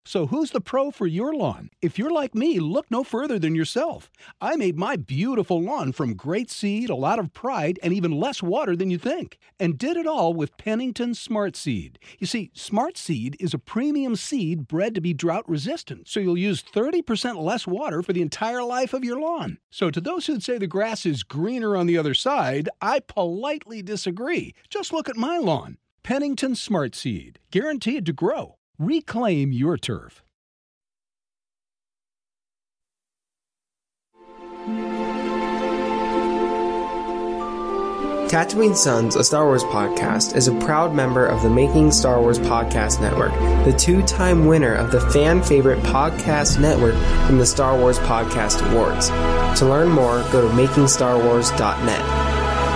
So who's the pro for your lawn? If you're like me, look no further than yourself. I made my beautiful lawn from great seed, a lot of pride, and even less water than you think. And did it all with Pennington Smart Seed. You see, Smart Seed is a premium seed bred to be drought resistant, so you'll use 30% less water for the entire life of your lawn. So to those who'd say the grass is greener on the other side, I politely disagree. Just look at my lawn. Pennington Smart Seed, guaranteed to grow. Reclaim your turf. Tatooine Sons, a Star Wars podcast, is a proud member of the Making Star Wars Podcast Network, the two-time winner of the Fan Favorite Podcast Network from the Star Wars Podcast Awards. To learn more, go to makingstarwars.net.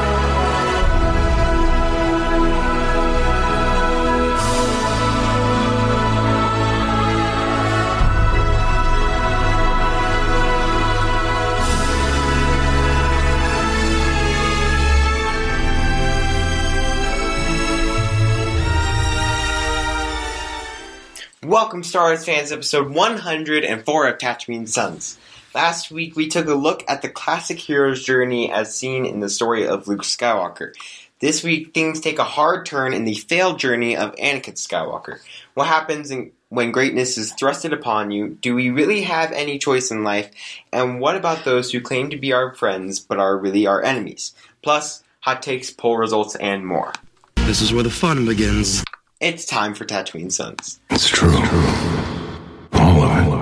Welcome, Star Wars fans, episode 104 of Tatooine Sons. Last week, we took a look at the classic hero's journey as seen in the story of Luke Skywalker. This week, things take a hard turn in the failed journey of Anakin Skywalker. What happens when greatness is thrusted upon you? Do we really have any choice in life? And what about those who claim to be our friends but are really our enemies? Plus, hot takes, poll results, and more. This is where the fun begins. It's time for Tatooine Sons. It's true. All of it.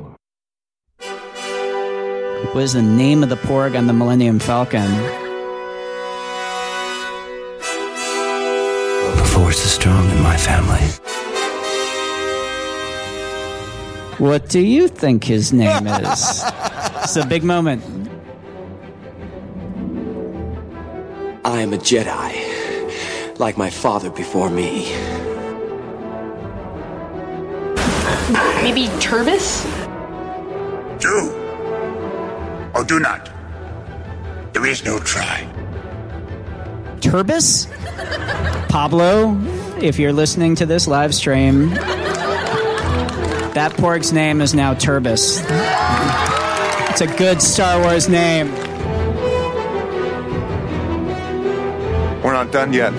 What is the name of the Porg on the Millennium Falcon? The Force is strong in my family. What do you think his name is? It's a big moment. I am a Jedi, like my father before me. Maybe Turbis? Do or do not. There is no try. Turbis? Pablo, if you're listening to this live stream, that Porg's name is now Turbis. It's a good Star Wars name. We're not done yet.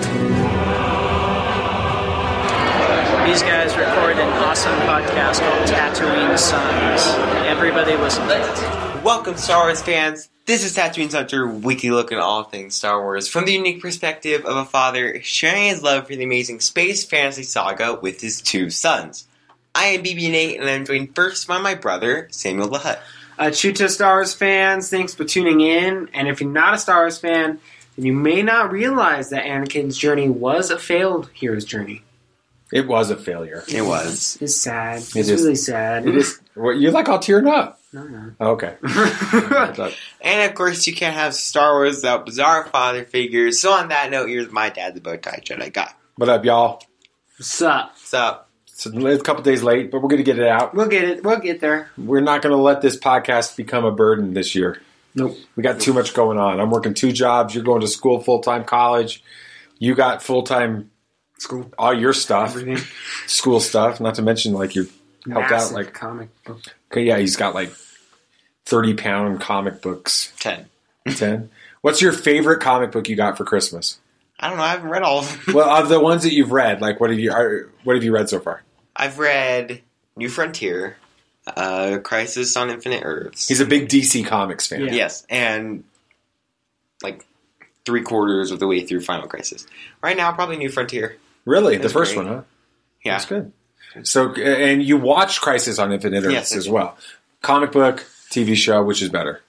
These guys recorded an awesome podcast called Tatooine Sons. Everybody listen to it. Welcome, Star Wars fans. This is Tatooine Sons, your weekly look at all things Star Wars from the unique perspective of a father sharing his love for the amazing space fantasy saga with his two sons. I am BB Nate, and I'm joined first by my brother, Samuel the Hutt. Chuta Star Wars fans, thanks for tuning in. And if you're not a Star Wars fan, then you may not realize that Anakin's journey was a failed hero's journey. It was a failure. It was. It's sad. It's really sad. It is. You're like all tearing up. No. Okay. And of course, you can't have Star Wars without bizarre father figures. So on that note, here's my dad, the Bowtie Jedi guy. What up, y'all? What's up? What's up? So it's a couple days late, but we're going to get it out. We'll get it. We'll get there. We're not going to let this podcast become a burden this year. Nope. We got too much going on. I'm working 2 jobs. You're going to school, full-time college. You got full-time school, all your stuff, everything, school stuff. Not to mention, like, you helped massive out, like comic book. Okay, yeah, he's got like 30-pound comic books. 10. 10. What's your favorite comic book you got for Christmas? I don't know. I haven't read all of them. Well, of the ones that you've read, like what have you read so far? I've read New Frontier, Crisis on Infinite Earths. He's a big DC Comics fan. Yeah. Yes, and like 3/4 of the way through Final Crisis. Right now, probably New Frontier. Really? The first one, huh? Yeah. That's good. So, and you watched Crisis on Infinite Earths as well. Comic book, TV show, which is better?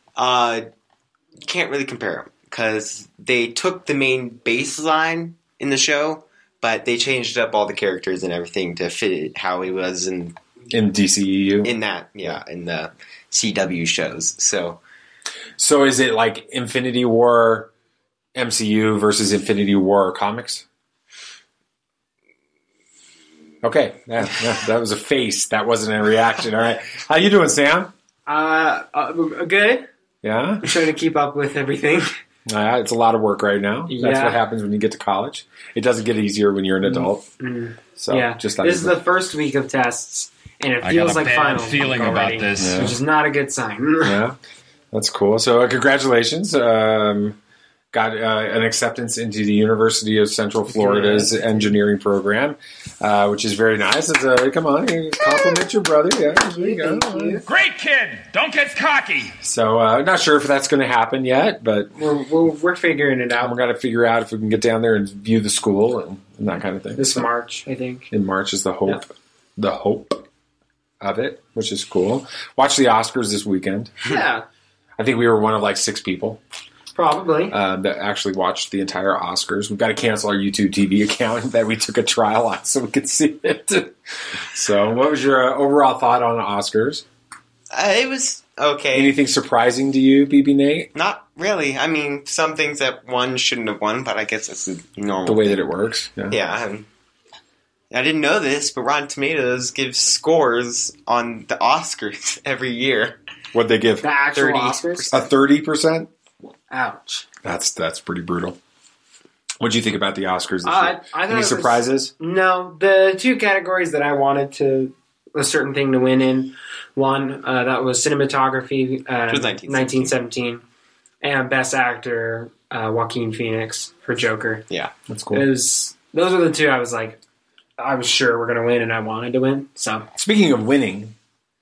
Can't really compare them because they took the main baseline in the show, but they changed up all the characters and everything to fit it how he was in DCEU. In that, yeah, in the CW shows. So is it like Infinity War MCU versus Infinity War comics? Okay, yeah, that was a face. That wasn't a reaction. All right, how you doing, Sam? Good. Yeah, I'm trying to keep up with everything. It's a lot of work right now. Yeah. That's what happens when you get to college. It doesn't get easier when you're an adult. Mm-hmm. So, just like this is the first week of tests, and it feels like final feeling already, about this, which is not a good sign. Yeah, that's cool. So congratulations. Got an acceptance into the University of Central Florida's engineering program, which is very nice. Come on, compliment your brother. Yeah, there you go. Great kid. Don't get cocky. So not sure if that's going to happen yet, but we're figuring it out. We're going to figure out if we can get down there and view the school and that kind of thing. This March, I think. In March is the hope. Yep. The hope of it, which is cool. Watch the Oscars this weekend. Yeah. I think we were one of like 6 people. Probably. That actually watched the entire Oscars. We've got to cancel our YouTube TV account that we took a trial on so we could see it. So what was your overall thought on the Oscars? It was okay. Anything surprising to you, BB Nate? Not really. I mean, some things that one shouldn't have won, but I guess that's the normal the way that it works. Yeah. I didn't know this, but Rotten Tomatoes gives scores on the Oscars every year. What'd they give? The actual Oscars? A 30%? Ouch. That's pretty brutal. What'd you think about the Oscars this year? Any surprises? No. The 2 categories that I wanted a certain thing to win in, one, that was cinematography, 1917, and Best Actor, Joaquin Phoenix for Joker. Yeah, that's cool. Those are the 2 I was like, I was sure we're going to win, and I wanted to win. So, speaking of winning,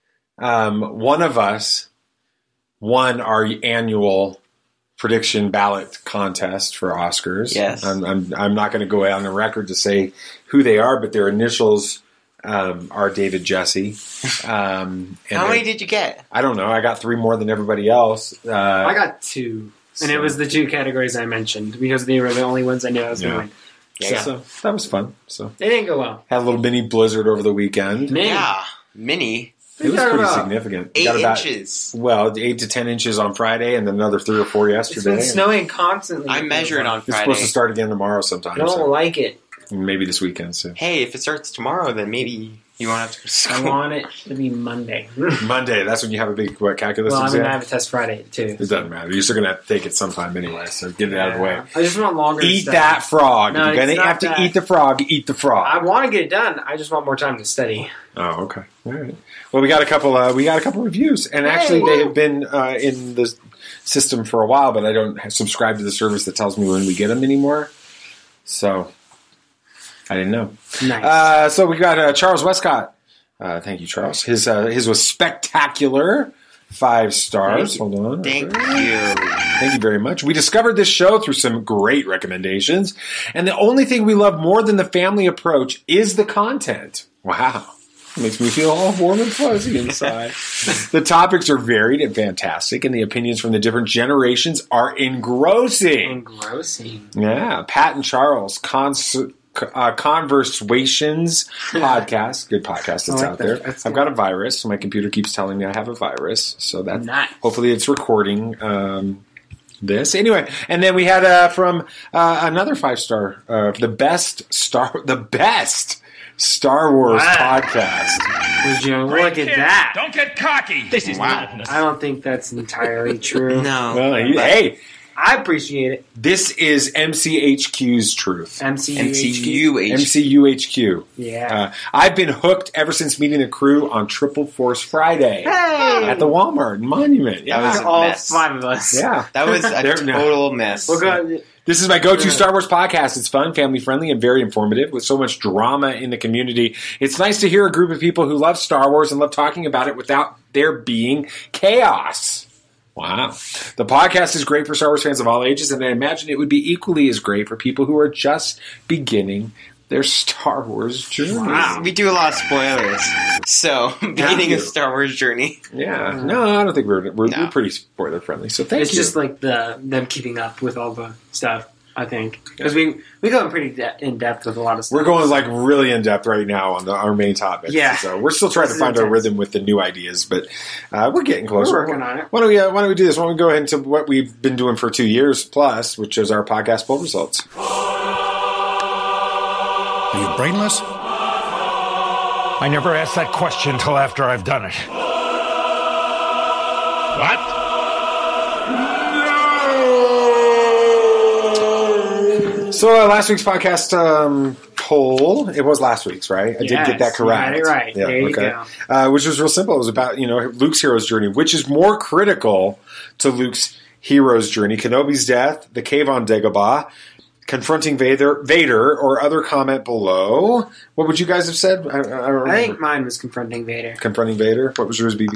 one of us won our annual prediction ballot contest for Oscars. Yes. I'm not going to go out on the record to say who they are, but their initials are David Jesse. How many did you get? I don't know. I got 3 more than everybody else. I got 2. And it was the 2 categories I mentioned because they were the only ones I knew I was going to win. Yeah. So that was fun. So it didn't go well. Had a little mini blizzard over the weekend. Yeah, mini. It was pretty significant. 8 inches. Well, 8 to 10 inches on Friday, and then another 3 or 4 yesterday. It's been snowing constantly. I measured on Friday. It's supposed to start again tomorrow sometime. I don't like it. Maybe this weekend. So. Hey, if it starts tomorrow, then maybe you won't have to go to school. I want it to be Monday. Monday. That's when you have a big calculus exam? I'm going to have a test Friday, too. It doesn't matter. You're still going to have to take it sometime anyway, so get it out of the way. I just want longer Eat that frog. No, if you're going to have to eat the frog, eat the frog. I want to get it done. I just want more time to study. Oh, okay. All right. Well, we got a couple reviews, and actually they have been in the system for a while, but I don't subscribe to the service that tells me when we get them anymore. So I didn't know. Nice. So we got Charles Westcott. Thank you, Charles. His was spectacular. 5 stars. Hold on. Thank you. Thank you very much. We discovered this show through some great recommendations, and the only thing we love more than the family approach is the content. Wow. It makes me feel all warm and fuzzy inside. The topics are varied and fantastic, and the opinions from the different generations are engrossing. Yeah. Pat and Charles, Conversations podcast. Good podcast that's out there. I've got a virus. So my computer keeps telling me I have a virus. So that's nice. Hopefully it's recording this. Anyway, and then we had from another 5-star, the best Star Wars podcast. Would you look at that? Don't get cocky. This is madness. I don't think that's entirely true. No. Well, hey. I appreciate it. This is MCHQ's truth. MCUHQ. Yeah. I've been hooked ever since meeting the crew on Triple Force Friday at the Walmart Monument. Yeah, that was all mess. 5 of us. Yeah. That was a total mess. This is my go-to Star Wars podcast. It's fun, family-friendly, and very informative with so much drama in the community. It's nice to hear a group of people who love Star Wars and love talking about it without there being chaos. Wow. The podcast is great for Star Wars fans of all ages, and I imagine it would be equally as great for people who are just beginning their Star Wars journey. Wow. We do a lot of spoilers. So, beginning a Star Wars journey. Yeah. No, I don't think we're pretty spoiler-friendly, so thank you. It's just like them keeping up with all the stuff, I think. Because we go pretty in-depth with a lot of stuff. We're going like really in-depth right now on our main topic. Yeah. So we're still trying to find our rhythm with the new ideas, but we're getting closer. We're working on it. Why don't we do this? Why don't we go ahead into what we've been doing for 2 years plus, which is our podcast poll results. Are you brainless? I never asked that question until after I've done it. What? So last week's podcast told, it was last week's, right? I did get that correct. You got it right. Yeah, there you go. Which was real simple. It was about, Luke's hero's journey. Which is more critical to Luke's hero's journey? Kenobi's death, the cave on Dagobah, confronting Vader, or other comment below. What would you guys have said? I don't remember. I think mine was confronting Vader. Confronting Vader? What was yours, BB?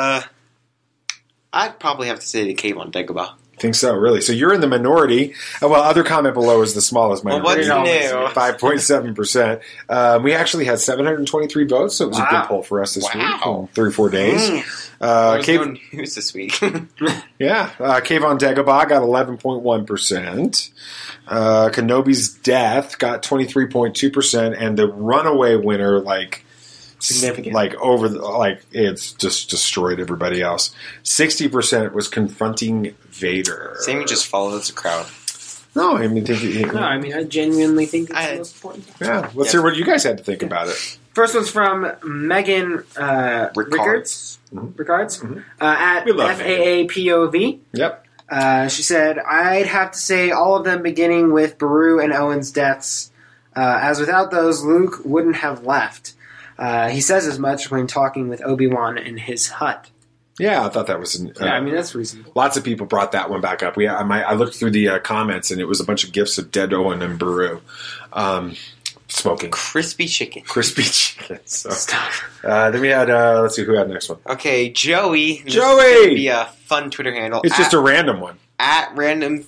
I'd probably have to say the cave on Dagobah. I think so, really. So you're in the minority. Well, other comment below is the smallest minority. Well, what's new? 5.7%. We actually had 723 votes, so it was a good poll for us this week. 3 or 4 days. No news this week. Yeah. Cave on Dagobah got 11.1%. Kenobi's death got 23.2%. And the runaway winner, significant. It's just destroyed everybody else. 60% was confronting Vader. Sammy just follows the crowd. No, I mean, I genuinely think it's the most important. Yeah, let's hear what you guys had to think about it. First one's from Megan Rickards. Mm-hmm. At FAAPOV. Yep. She said, I'd have to say all of them beginning with Beru and Owen's deaths, as without those, Luke wouldn't have left. He says as much when talking with Obi-Wan in his hut. Yeah, I thought that was... that's reasonable. Lots of people brought that one back up. I looked through the comments, and it was a bunch of gifs of dead Owen and Beru smoking. Crispy chicken. So, then we had... let's see, who had the next one? Okay, Joey. This Joey! is gonna be a fun Twitter handle. It's just a random one. At random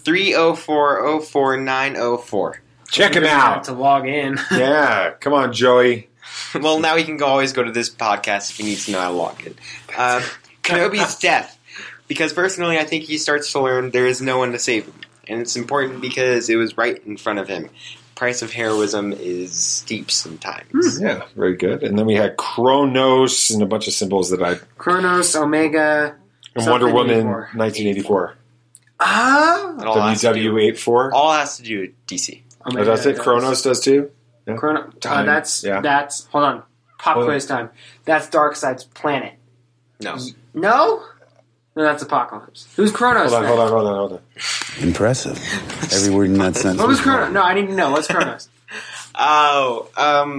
304044904. Check him out. Have to log in. Yeah, come on, Joey. Well, now he can always go to this podcast if he needs to know how to log in. Kenobi's death. Because personally, I think he starts to learn there is no one to save him. And it's important because it was right in front of him. Price of heroism is steep sometimes. Yeah, very good. And then we had Kronos and a bunch of symbols that I... Kronos, Omega... And Wonder Woman 1984. WW84. All has to do with DC. Omega that's it? Kronos does too? Yeah. That's hold on. Pop quiz time. That's Darkseid's planet. No. No, that's Apocalypse. Who's Kronos? Hold on. Impressive. Every word in that sentence. What was Kronos? No, I need to know. What's Kronos? Oh,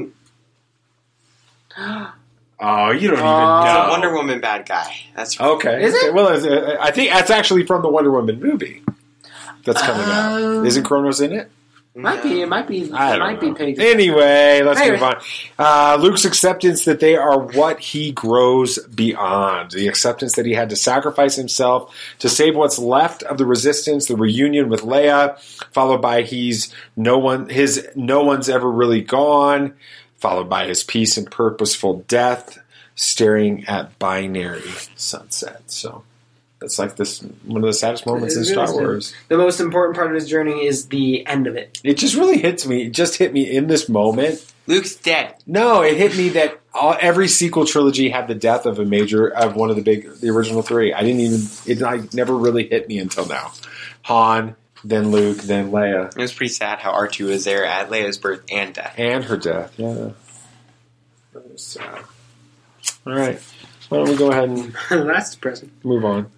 you don't even know. It's a Wonder Woman bad guy. That's right. Okay. Is it? Well, I think that's actually from the Wonder Woman movie that's coming out. Isn't Kronos in it? Might be. It might be. Pagan. Anyway, let's move on. Luke's acceptance that they are what he grows beyond. The acceptance that he had to sacrifice himself to save what's left of the Resistance, the reunion with Leia, followed by no one's ever really gone, followed by his peace and purposeful death, staring at binary sunset. So that's one of the saddest moments in Star Wars. The most important part of his journey is the end of it. It just really hits me. It just hit me in this moment. Luke's dead. No, it hit me that every sequel trilogy had the death of one of the original three. It never really hit me until now. Han, then Luke, then Leia. It was pretty sad how R2 was there at Leia's birth and death. And her death, yeah. That was sad. All right. Why don't we go ahead and that's depressing. Move on.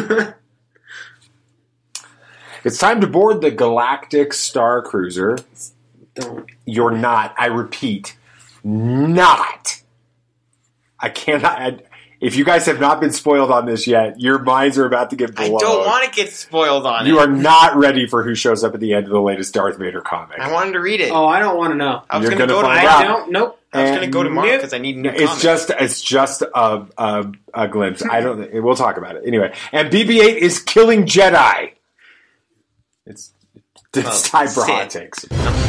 It's time to board the Galactic Star Cruiser. Don't. You're not. I repeat, not. I cannot. If you guys have not been spoiled on this yet, your minds are about to get blown. I don't want to get spoiled on it. You are not ready for who shows up at the end of the latest Darth Vader comic. I wanted to read it. Oh, I don't want to know. I was going to go tomorrow. I don't. Nope. I was going to go tomorrow because I need a new comic. It's just a glimpse. I don't. We'll talk about it anyway. And BB-8 is killing Jedi. It's time for hot takes.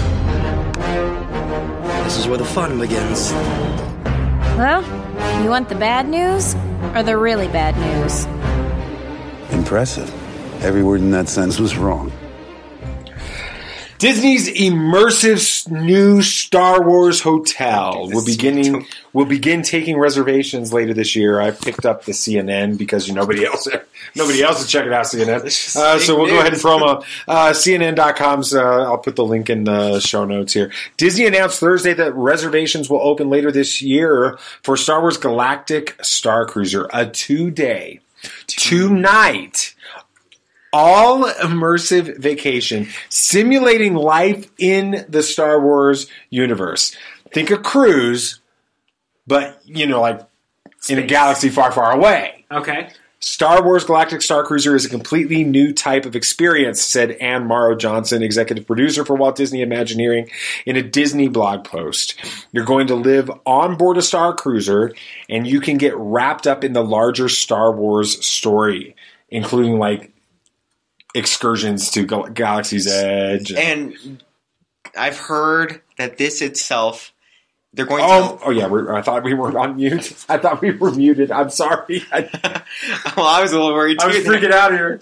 This is where the fun begins. Well, you want the bad news or the really bad news? Impressive. Every word in that sentence was wrong. Disney's immersive new Star Wars hotel will begin taking reservations later this year. I picked up the CNN because nobody else is checking out CNN. So we'll go ahead and promo CNN.com's. I'll put the link in the show notes here. Disney announced Thursday that reservations will open later this year for Star Wars Galactic Star Cruiser, a 2-day, 2-night all immersive vacation, simulating life in the Star Wars universe. Think a cruise, but, like in a galaxy far, far away. Okay. Star Wars Galactic Star Cruiser is a completely new type of experience, said Ann Morrow Johnson, executive producer for Walt Disney Imagineering, in a Disney blog post. You're going to live on board a Star Cruiser, and you can get wrapped up in the larger Star Wars story, including like excursions to Galaxy's Edge. And I've heard that this itself... They're going to... Oh, yeah. I thought we were on mute. I thought we were muted. I'm sorry. Well, I was a little worried, too. I was freaking out here.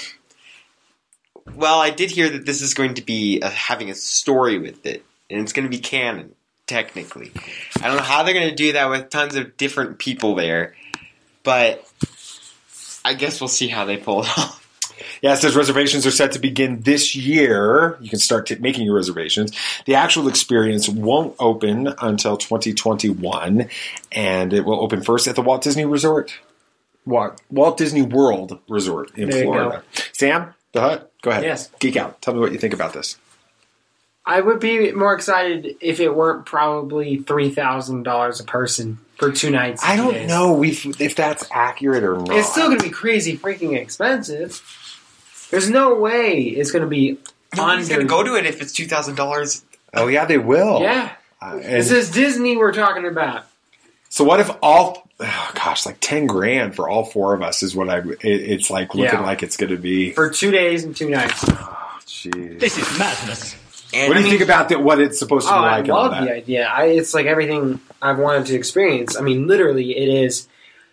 Well, I did hear that this is going to be having a story with it. And it's going to be canon, technically. I don't know how they're going to do that with tons of different people there. But I guess we'll see how they pull it off. Yeah, it says reservations are set to begin this year. You can start making your reservations. The actual experience won't open until 2021, and it will open first at the Walt Disney World Resort in Florida. Sam, the Hut, go ahead. Yes. Geek out. Tell me what you think about this. I would be more excited if it weren't probably $3,000 a person for 2 nights. I don't know if that's accurate or not. It's still going to be crazy freaking expensive. There's no way it's going to be Nobody's going to go to it if it's $2,000. Oh, yeah, they will. Yeah. This is Disney we're talking about. So what if like $10,000 for all 4 of us is what it's like looking like it's going to be. For 2 days and 2 nights. Oh, jeez. This is madness. What do you think about what it's supposed to be like? I love the idea. It's like everything I've wanted to experience. I mean, literally, it is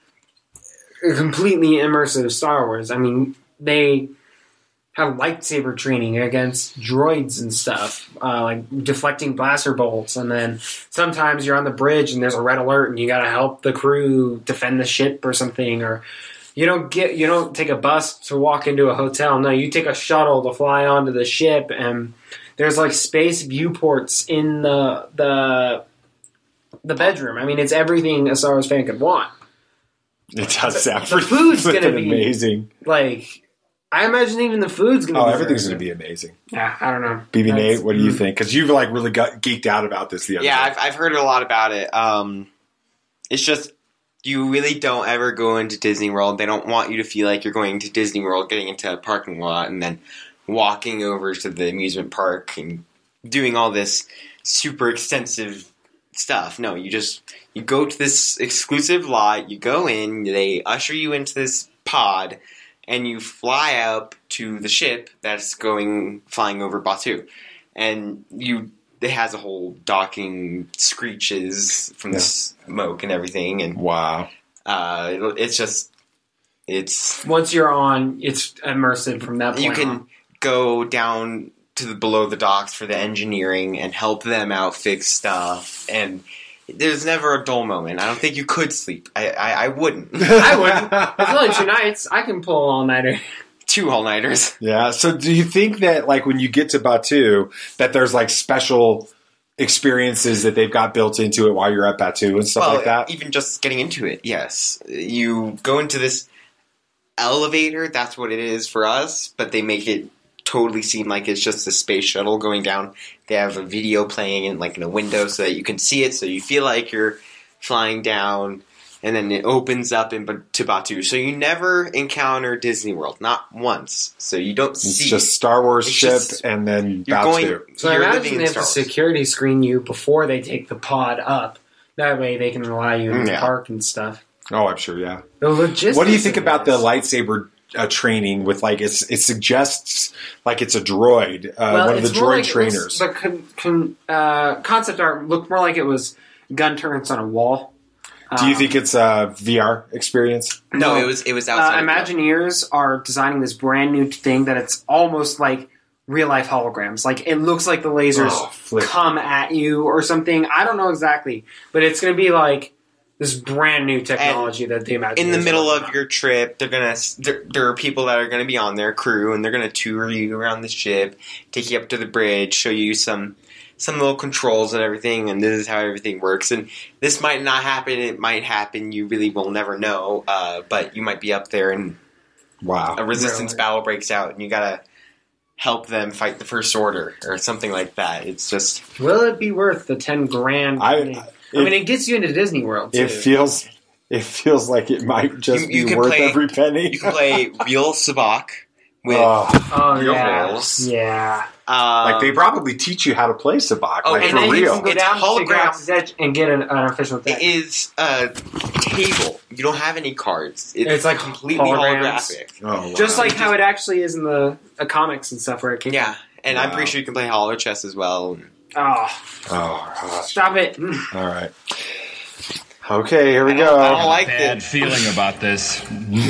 a completely immersive Star Wars. I mean, they have lightsaber training against droids and stuff, like deflecting blaster bolts, and then sometimes you're on the bridge and there's a red alert and you got to help the crew defend the ship or something, or you don't take a bus to walk into a hotel. No, you take a shuttle to fly onto the ship, and there's like space viewports in the bedroom. I mean, it's everything a Star Wars fan could want. It does sound the food's going to be amazing. Like, I imagine even the food's going to be everything's going to be amazing. Yeah, I don't know. BB Nate, what do you think? Because you've like really got geeked out about this the other day. I've heard a lot about it. It's just you really don't ever go into Disney World. They don't want you to feel like you're going to Disney World, getting into a parking lot, and then walking over to the amusement park and doing all this super extensive stuff. No, you go to this exclusive lot, you go in, they usher you into this pod, and you fly up to the ship that's flying over Batuu. And it has a whole docking screeches from the smoke and everything. And wow. It's once you're on, it's immersive from that point you can on. Go down to below the docks for the engineering and help them out fix stuff, and there's never a dull moment. I don't think you could sleep. I wouldn't. I wouldn't. It's only 2 nights. I can pull an all-nighter. 2 all-nighters. Yeah. So do you think that like when you get to Batuu that there's like special experiences that they've got built into it while you're at Batuu and stuff like that? Even just getting into it, yes. You go into this elevator, that's what it is for us, but they make it totally seem like it's just a space shuttle going down. They have a video playing in a window so that you can see it, so you feel like you're flying down, and then it opens up to Batuu. So you never encounter Disney World, not once. So you don't see. It's just Star Wars ship and then Batuu. So I imagine they have to security screen you before they take the pod up. That way they can allow you in the park and stuff. Oh, I'm sure, yeah. The logistics. What do you think about the lightsaber training with it suggests like it's a droid, one of the droid trainers. The concept art looked more like it was gun turrets on a wall. Do you think it's a VR experience? No, it was outside. Imagineers are designing this brand new thing that it's almost like real life holograms. Like it looks like the lasers come at you or something. I don't know exactly, but it's going to be like this brand new technology that the Imagineers in the middle of your trip, there are people that are going to be on their crew, and they're going to tour you around the ship, take you up to the bridge, show you some little controls and everything, and this is how everything works. And this might not happen. It might happen. You really will never know. But you might be up there, and Wow. A resistance battle breaks out, and you gotta help them fight the First Order or something like that. It's just... Will it be worth the 10 grand? I mean, it gets you into Disney World, too. It feels like it might just be worth every penny. You can play real Sabacc with real rolls. Yeah. Like, they probably teach you how to play Sabacc, for real. You can go down to Galaxy's Edge and get an official deck. It is a table. You don't have any cards. It's like completely holographic. Oh, wow. Just like how it actually is in the comics and stuff where it came from. And I'm pretty sure you can play Holo Chess as well. Oh, stop it. All right. Okay, here we go. I don't like bad feeling about this.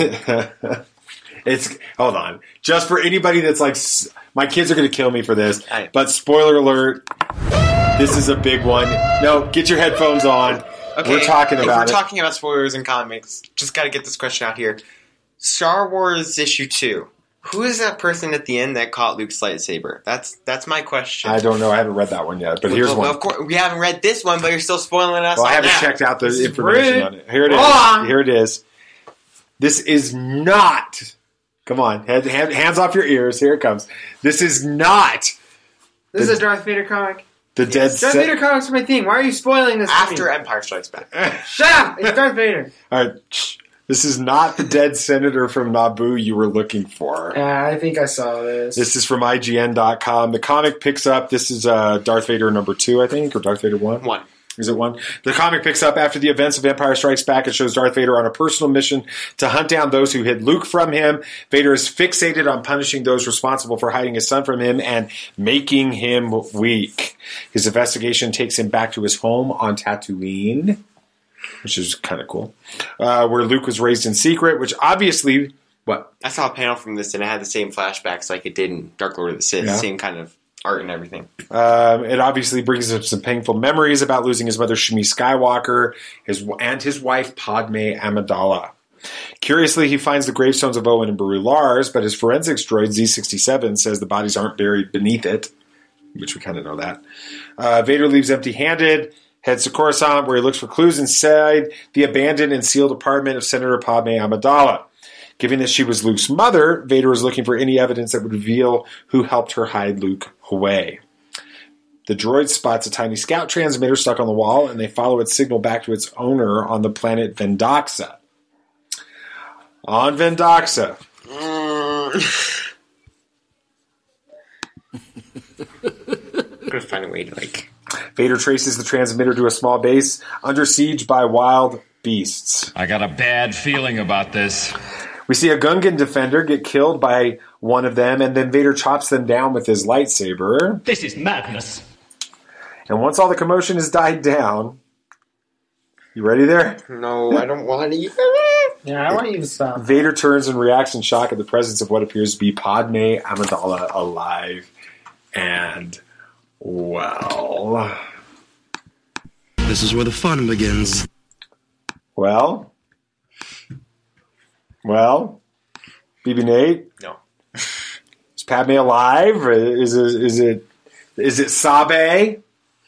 Hold on. Just for anybody that's like, my kids are going to kill me for this, but spoiler alert, this is a big one. No, get your headphones on. Okay, we're talking about We're talking about spoilers in comics. Just got to get this question out here. Star Wars issue 2. Who is that person at the end that caught Luke's lightsaber? That's my question. I don't know. I haven't read that one yet, but here's one. Of course, we haven't read this one, but you're still spoiling us. Well, I haven't checked out the information on it. Here it is. Here it is. This is not... Come on. Hands off your ears. Here it comes. This is not... This is a Darth Vader comic. Darth Vader comics are my thing. Why are you spoiling this? After Empire Strikes Back. Shut up! It's Darth Vader. All right. This is not the dead senator from Naboo you were looking for. I think I saw this. This is from IGN.com. The comic picks up, this is Darth Vader number 2, I think, or Darth Vader 1? 1. Is it 1? The comic picks up after the events of Empire Strikes Back. It shows Darth Vader on a personal mission to hunt down those who hid Luke from him. Vader is fixated on punishing those responsible for hiding his son from him and making him weak. His investigation takes him back to his home on Tatooine, which is kind of cool, where Luke was raised in secret, which obviously... What? I saw a panel from this, and it had the same flashbacks like it did in Dark Lord of the Sith. Yeah. Same kind of art and everything. It obviously brings up some painful memories about losing his mother, Shmi Skywalker, and his wife, Padme Amidala. Curiously, he finds the gravestones of Owen and Beru Lars, but his forensics droid, Z67, says the bodies aren't buried beneath it, which we kind of know that. Vader leaves empty-handed, heads to Coruscant, where he looks for clues inside the abandoned and sealed apartment of Senator Padme Amidala. Given that she was Luke's mother, Vader is looking for any evidence that would reveal who helped her hide Luke away. The droid spots a tiny scout transmitter stuck on the wall, and they follow its signal back to its owner on the planet Vendoxa. On Vendoxa. I'm going to find a way to, Vader traces the transmitter to a small base under siege by wild beasts. I got a bad feeling about this. We see a Gungan defender get killed by one of them, and then Vader chops them down with his lightsaber. This is madness. And once all the commotion has died down... You ready there? No, I don't want to. Yeah, I want you to stop. Vader turns and reacts in shock at the presence of what appears to be Padme Amidala alive. And, well... This is where the fun begins. Well, BB Nate? No. Is Padme alive? Is it Sabe?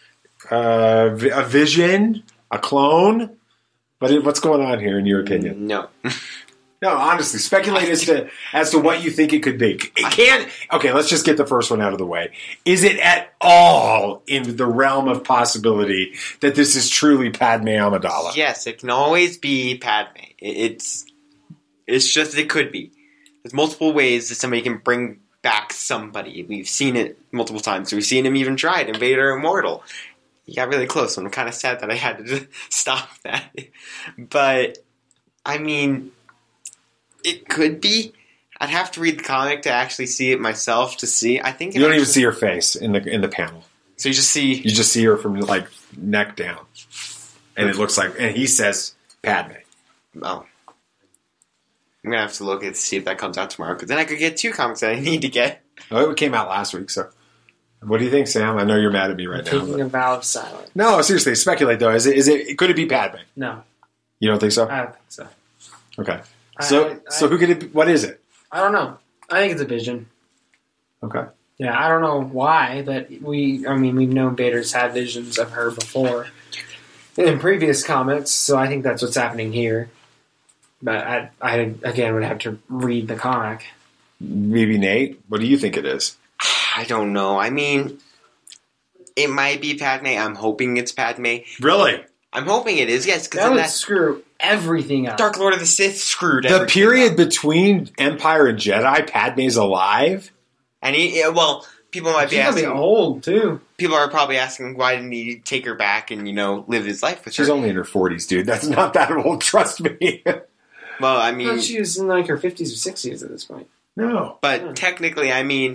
A vision? A clone? What's going on here in your opinion? No. No, honestly, speculate as to what you think it could be. It can't. Okay, let's just get the first one out of the way. Is it at all in the realm of possibility that this is truly Padme Amidala? Yes, it can always be Padme. It's just it could be. There's multiple ways that somebody can bring back somebody. We've seen it multiple times. We've seen him even try it in Vader Immortal. He got really close, and I'm kind of sad that I had to stop that. But, I mean... It could be. I'd have to read the comic to actually see it myself to see. I think you don't even see her face in the panel. So you just see her from neck down, and it looks like. And he says Padme. Oh, I'm gonna have to look at see if that comes out tomorrow because then I could get 2 comics that I need to get. Oh, it came out last week. So, what do you think, Sam? I know you're mad at me right now. Taking a vow of silence. No, seriously, speculate though. Is it? Could it be Padme? No. You don't think so? I don't think so. Okay. So who could it be? What is it? I don't know. I think it's a vision. Okay. Yeah, I don't know why, but we've known Vader's had visions of her before in previous comics, so I think that's what's happening here. But I again would have to read the comic. Maybe Nate. What do you think it is? I don't know. I mean, it might be Padme. I'm hoping it's Padme. Really? I'm hoping it is. Yes, that would screw everything up. Dark Lord of the Sith screwed the everything period up. between Empire and Jedi. Padme's alive, and people might be She's asking. Gonna be old too. People are probably asking, why didn't he take her back and live his life with her? She's only in her 40s, dude. That's not that old. Trust me. Well, I mean, she was in like her 50s or 60s at this point. No, but technically, I mean,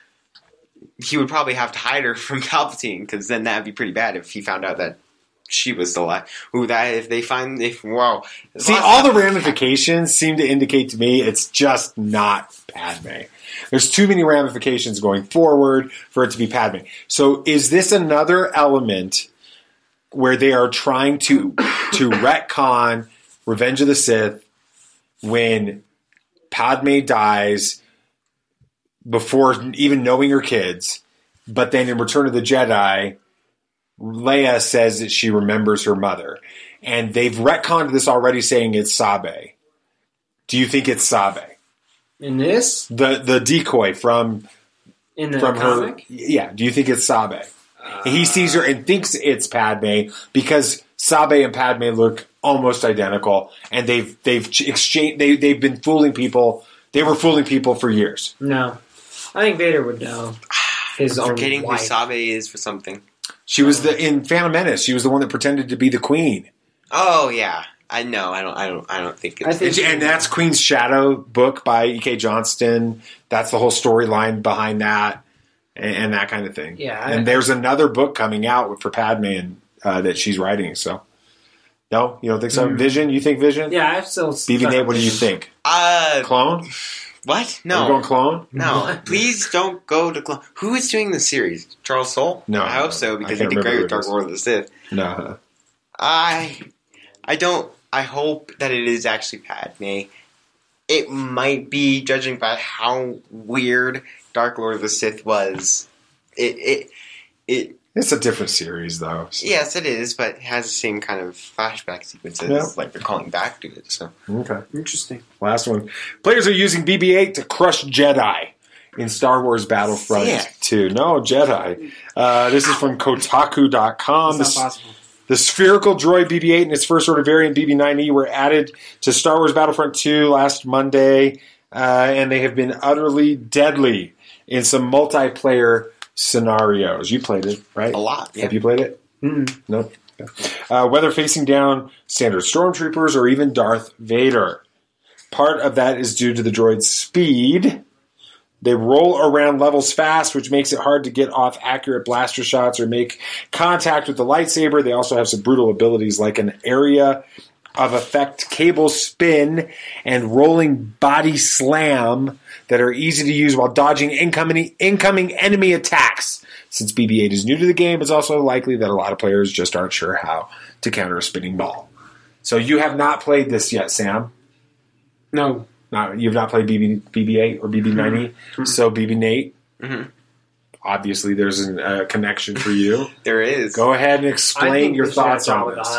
he would probably have to hide her from Palpatine, because then that'd be pretty bad if he found out that she was still alive. Ooh, that if they find wow. See, all the ramifications seem to indicate to me it's just not Padme. There's too many ramifications going forward for it to be Padme. So is this another element where they are trying to retcon Revenge of the Sith when Padme dies before even knowing her kids, but then in Return of the Jedi, Leia says that she remembers her mother. And they've retconned this already saying it's Sabe. Do you think it's Sabe? In this? The decoy from the comic? Her. Yeah. Do you think it's Sabe? He sees her and thinks it's Padme because Sabe and Padme look almost identical, and they've exchanged. They've been fooling people. They were fooling people for years. No, I think Vader would know his own forgetting wife. who Sabe is for something. She was in Phantom Menace. She was the one that pretended to be the queen. Oh yeah, I know. I don't think it's. And that's Queen's Shadow book by E.K. Johnston. That's the whole storyline behind that, and that kind of thing. Yeah, and there's another book coming out for Padme and that she's writing. So, no, you don't think so? Vision? You think Vision? Yeah, I still. BB Nate, what do you think? Clone? What? No. Are you going Clone? No, please don't go to Clone. Who is doing the series? Charles Soule? No, I hope so, because I he can't did great remember with who it Dark is. Lord of the Sith. No. I don't. I hope that it is actually Padme. It might be, judging by how weird Dark Lord of the Sith was. It's a different series, though. So. Yes, it is, but it has the same kind of flashback sequences. Yeah. Like they're calling back to it. So Okay. Interesting. Last one. Players are using BB-8 to crush Jedi in Star Wars Battlefront Sick. 2. No, Jedi. This is from Kotaku.com. It's not possible. The spherical droid BB-8 and its first order variant BB-9E were added to Star Wars Battlefront 2 last Monday, and they have been utterly deadly in some multiplayer scenarios. You played it, right? A lot, yeah. Have you played it? Mm-hmm. No? Okay. Whether facing down standard stormtroopers or even Darth Vader. Part of that is due to the droid's speed. They roll around levels fast, which makes it hard to get off accurate blaster shots or make contact with the lightsaber. They also have some brutal abilities like an area of effect cable spin and rolling body slam that are easy to use while dodging incoming enemy attacks. Since BB-8 is new to the game, it's also likely that a lot of players just aren't sure how to counter a spinning ball. So you have not played this yet, Sam? No. You've not played BB-8 or BB-9E? Mm-hmm. So BB-Nate? Mm-hmm. Obviously, there's a connection for you. There is. Go ahead and explain your thoughts on this.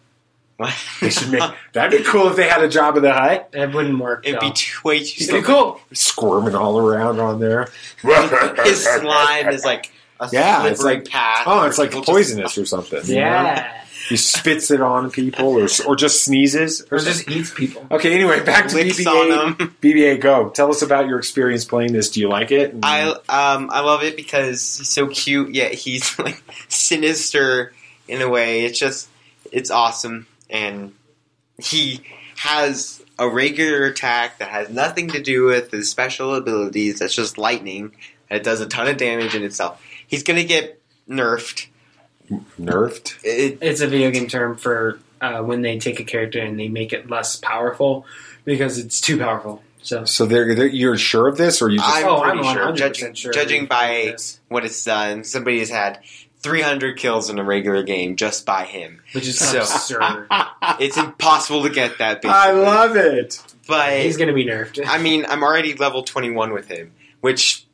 They should make that'd be cool if they had a Jabba the Hutt. That wouldn't work. It'd be way too It'd be cool. Squirming all around on there. His slime is like a Yeah, it's slippery like path. oh, it's like People poisonous or something. you know? Yeah. He spits it on people, or just sneezes, Or just eats people. Okay, anyway, back to Licks BB-8. on them. BB-8, go. Tell us about your experience playing this. Do you like it? I love it because he's so cute, yet he's like sinister in a way. It's awesome, and he has a regular attack that has nothing to do with his special abilities. That's just lightning. It does a ton of damage in itself. He's gonna get nerfed. Nerfed? It's a video game term for when they take a character and they make it less powerful because it's too powerful. So you're sure of this, or you? Just, I'm pretty I'm sure. 100% sure. Judging by what it's done, somebody has had 300 kills in a regular game just by him, which is absurd. It's impossible to get that. Basically. I love it. But he's going to be nerfed. I mean, I'm already level 21 with him, which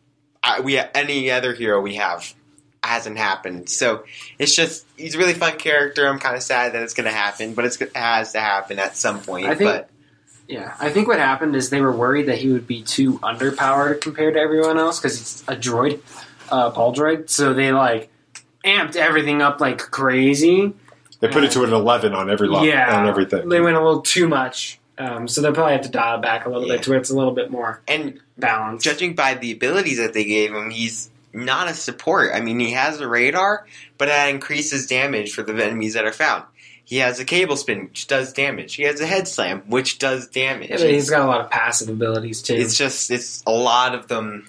any other hero we have hasn't happened. So it's just he's a really fun character. I'm kind of sad that it's going to happen, but it has to happen at some point. Yeah, I think what happened is they were worried that he would be too underpowered compared to everyone else because he's a droid, Paul droid. So they amped everything up like crazy. They put it to an 11 on every level, on everything. They went a little too much. So they'll probably have to dial it back a little bit to where it's a little bit more balanced. Judging by the abilities that they gave him, he's not a support. I mean, he has a radar, but that increases damage for the enemies that are found. He has a cable spin, which does damage. He has a head slam, which does damage. Yeah, but he's got a lot of passive abilities, too. It's a lot of them,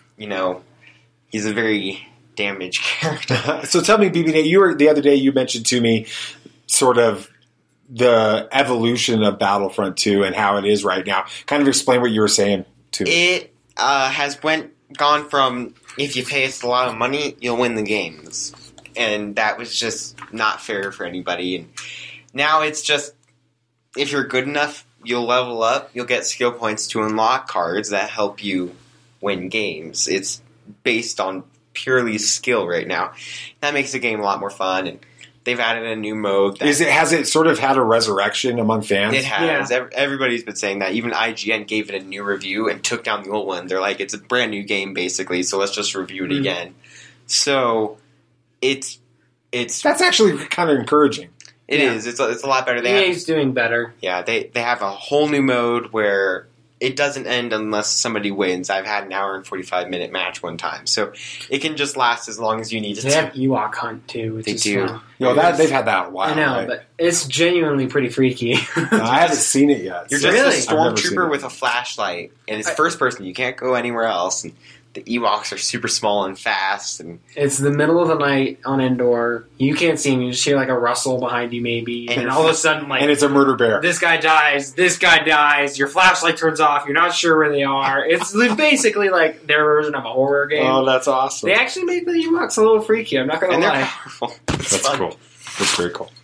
he's a very damaged character. So tell me, BB-8, the other day you mentioned to me sort of the evolution of Battlefront 2 and how it is right now. Kind of explain what you were saying to me. It has gone from, if you pay us a lot of money, you'll win the games. And that was just not fair for anybody. And now it's just, if you're good enough, you'll level up, you'll get skill points to unlock cards that help you win games. It's based on purely skill right now. That makes the game a lot more fun, and they've added a new mode. Has it sort of had a resurrection among fans? It has. Yeah. Everybody's been saying that. Even IGN gave it a new review and took down the old one. They're like, it's a brand new game, basically, so let's just review it again. So, it's... That's actually kind of encouraging. It is. It's a lot better. EA's doing better. Yeah, they have a whole new mode where it doesn't end unless somebody wins. I've had an hour and 45-minute match one time. So it can just last as long as you need it to. They have Ewok Hunt, too. Which they is do. Fun. They've had that a while. I know, but it's genuinely pretty freaky. I haven't seen it yet. You're just a stormtrooper with a flashlight, and it's first person. You can't go anywhere else. And the Ewoks are super small and fast. And it's the middle of the night on Endor. You can't see them. You just hear a rustle behind you maybe. And all of a sudden, and it's a murder bear. This guy dies. This guy dies. Your flashlight turns off. You're not sure where they are. It's basically like their version of a horror game. Oh, that's awesome. They actually make the Ewoks a little freaky. I'm not going to lie. They're powerful. That's cool. That's very cool.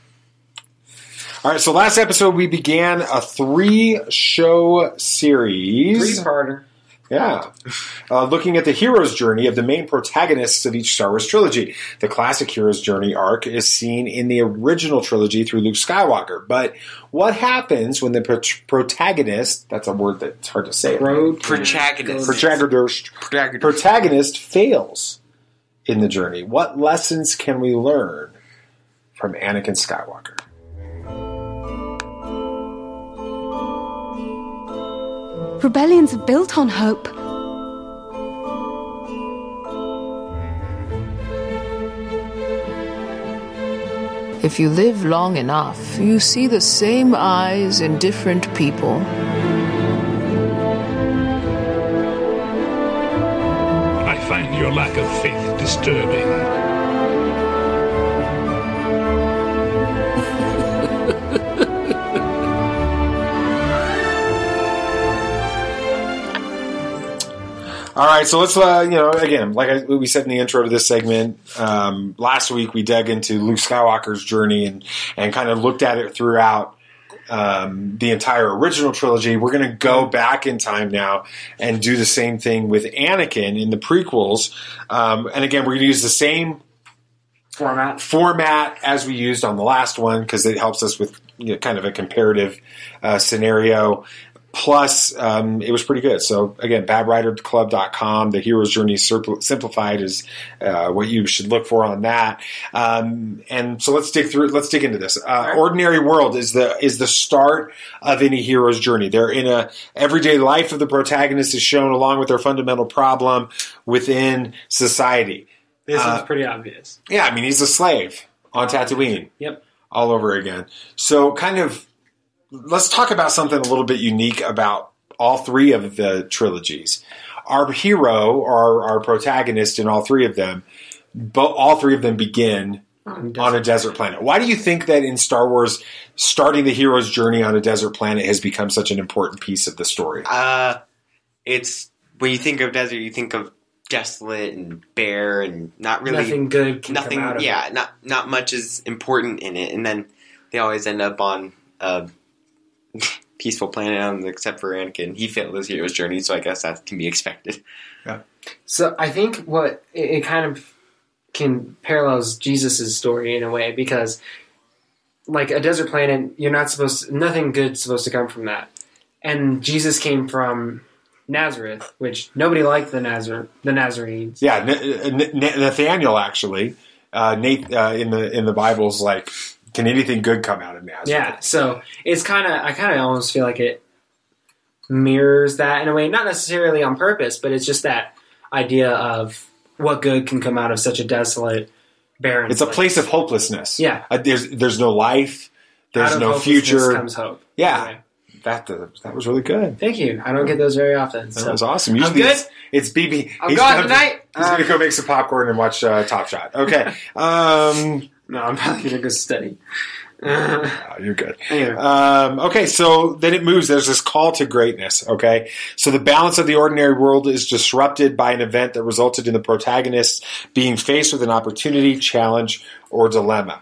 All right, so last episode we began a 3-show series. 3-parter. Yeah. Looking at the hero's journey of the main protagonists of each Star Wars trilogy. The classic hero's journey arc is seen in the original trilogy through Luke Skywalker. But what happens when the protagonist, that's a word that's hard to say. Protagonist fails in the journey? What lessons can we learn from Anakin Skywalker? Rebellions are built on hope. If you live long enough, you see the same eyes in different people. I find your lack of faith disturbing. All right, so let's, again, like we said in the intro to this segment, last week we dug into Luke Skywalker's journey and kind of looked at it throughout the entire original trilogy. We're going to go back in time now and do the same thing with Anakin in the prequels. And again, we're going to use the same format as we used on the last one because it helps us with kind of a comparative scenario. Plus, it was pretty good. So, again, BadWriterClub.com, the hero's journey simplified is what you should look for on that. And so let's dig into this. Ordinary World is the start of any hero's journey. They're in a everyday life of the protagonist is shown along with their fundamental problem within society. This is pretty obvious. Yeah, I mean, he's a slave on Tatooine. Yep. All over again. So, kind of, let's talk about something a little bit unique about all three of the trilogies. Our hero, or our protagonist in all three of them, all three of them begin on a desert planet. Why do you think that in Star Wars, starting the hero's journey on a desert planet has become such an important piece of the story? It's when you think of desert, you think of desolate and bare and not really nothing good can come out of it. Not much is important in it, and then they always end up on a peaceful planet, except for Anakin. He failed his hero's journey, so I guess that can be expected. Yeah. So I think what it kind of can parallels Jesus' story in a way, because like a desert planet, nothing good's supposed to come from that. and Jesus came from Nazareth, which nobody liked the Nazarenes. Yeah, Nathaniel actually, in the Bible's like, can anything good come out of Nazareth? Yeah, so it's I kind of almost feel like it mirrors that in a way, not necessarily on purpose, but it's just that idea of what good can come out of such a desolate, barren It's a place of hopelessness. Yeah. There's no life. There's out no of future. Comes hope. Yeah. Anyway. That was really good. Thank you. I don't get those very often. That was awesome. Usually I'm good. It's BB. I'm gone tonight. He's going to go make some popcorn and watch Top Shot. Okay. No, I'm probably going to go study. You're good. Anyway. Okay, so then it moves. There's this call to greatness, okay? So the balance of the ordinary world is disrupted by an event that resulted in the protagonist being faced with an opportunity, challenge, or dilemma.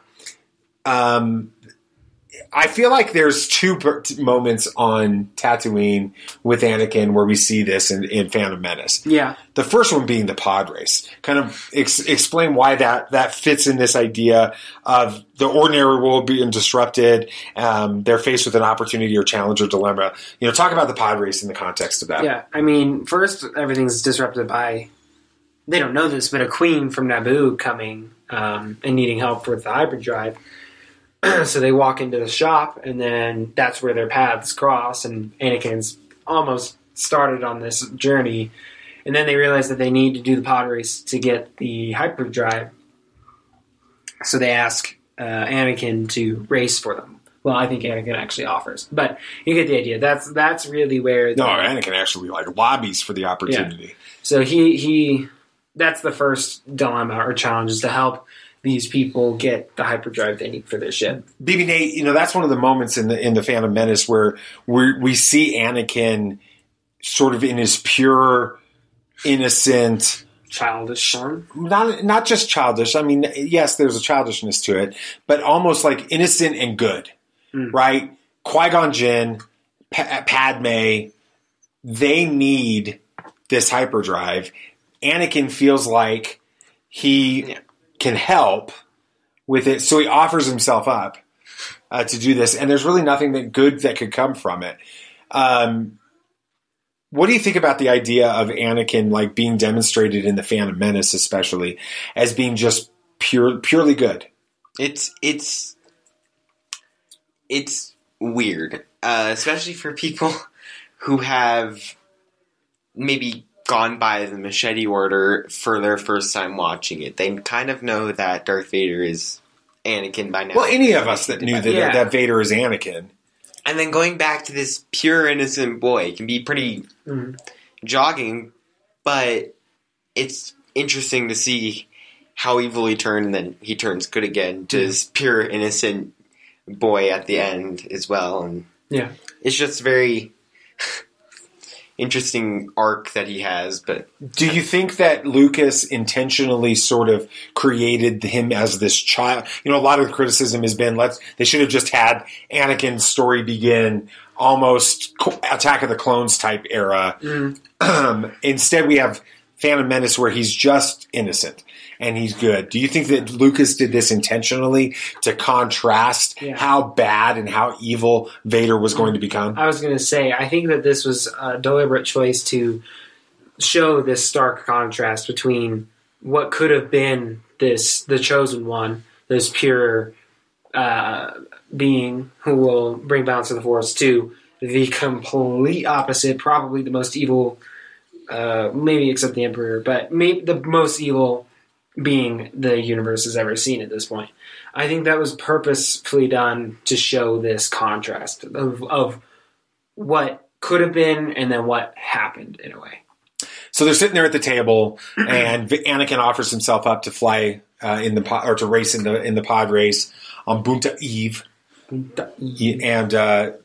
I feel like there's two moments on Tatooine with Anakin where we see this in Phantom Menace. Yeah. The first one being the pod race. Kind of explain why that fits in this idea of the ordinary world being disrupted. They're faced with an opportunity or challenge or dilemma. Talk about the pod race in the context of that. Yeah, I mean, first, everything's disrupted by, they don't know this, but a queen from Naboo coming and needing help with the hyperdrive. So they walk into the shop, and then that's where their paths cross, and Anakin's almost started on this journey. And then they realize that they need to do the pod race to get the hyperdrive. So they ask Anakin to race for them. Well, I think Anakin actually offers. But you get the idea. That's really where... Anakin actually lobbies for the opportunity. Yeah. So he that's the first dilemma or challenge, is to help these people get the hyperdrive they need for their ship. BB Nate, that's one of the moments in the Phantom Menace where we see Anakin sort of in his pure, innocent, childish form. Not just childish. I mean, yes, there's a childishness to it, but almost like innocent and good, right? Qui-Gon Jinn, Padme, they need this hyperdrive. Anakin feels like he can help with it, so he offers himself up to do this, and there's really nothing that could come from it. What do you think about the idea of Anakin being demonstrated in the Phantom Menace, especially as being just purely good? It's weird, especially for people who have maybe gone by the Machete Order for their first time watching it. They kind of know that Darth Vader is Anakin by now. Well, any of us that knew that Vader is Anakin. And then going back to this pure innocent boy can be pretty jogging, but it's interesting to see how evil he turned, and then he turns good again to this pure innocent boy at the end as well. And it's just very interesting arc that he has. But do you think that Lucas intentionally sort of created him as this child? A lot of the criticism has been they should have just had Anakin's story begin almost Attack of the Clones type era. Instead, we have Phantom Menace where he's just innocent and he's good. Do you think that Lucas did this intentionally to contrast how bad and how evil Vader was going to become? I was going to say, I think that this was a deliberate choice to show this stark contrast between what could have been the chosen one, this pure being who will bring balance to the Force, to the complete opposite, probably the most evil, maybe except the Emperor, but maybe the most evil being the universe has ever seen at this point. I think that was purposefully done to show this contrast of what could have been and then what happened in a way. So they're sitting there at the table, and Anakin offers himself up to fly in the pod, or to race in the pod race on Bunta Eve, and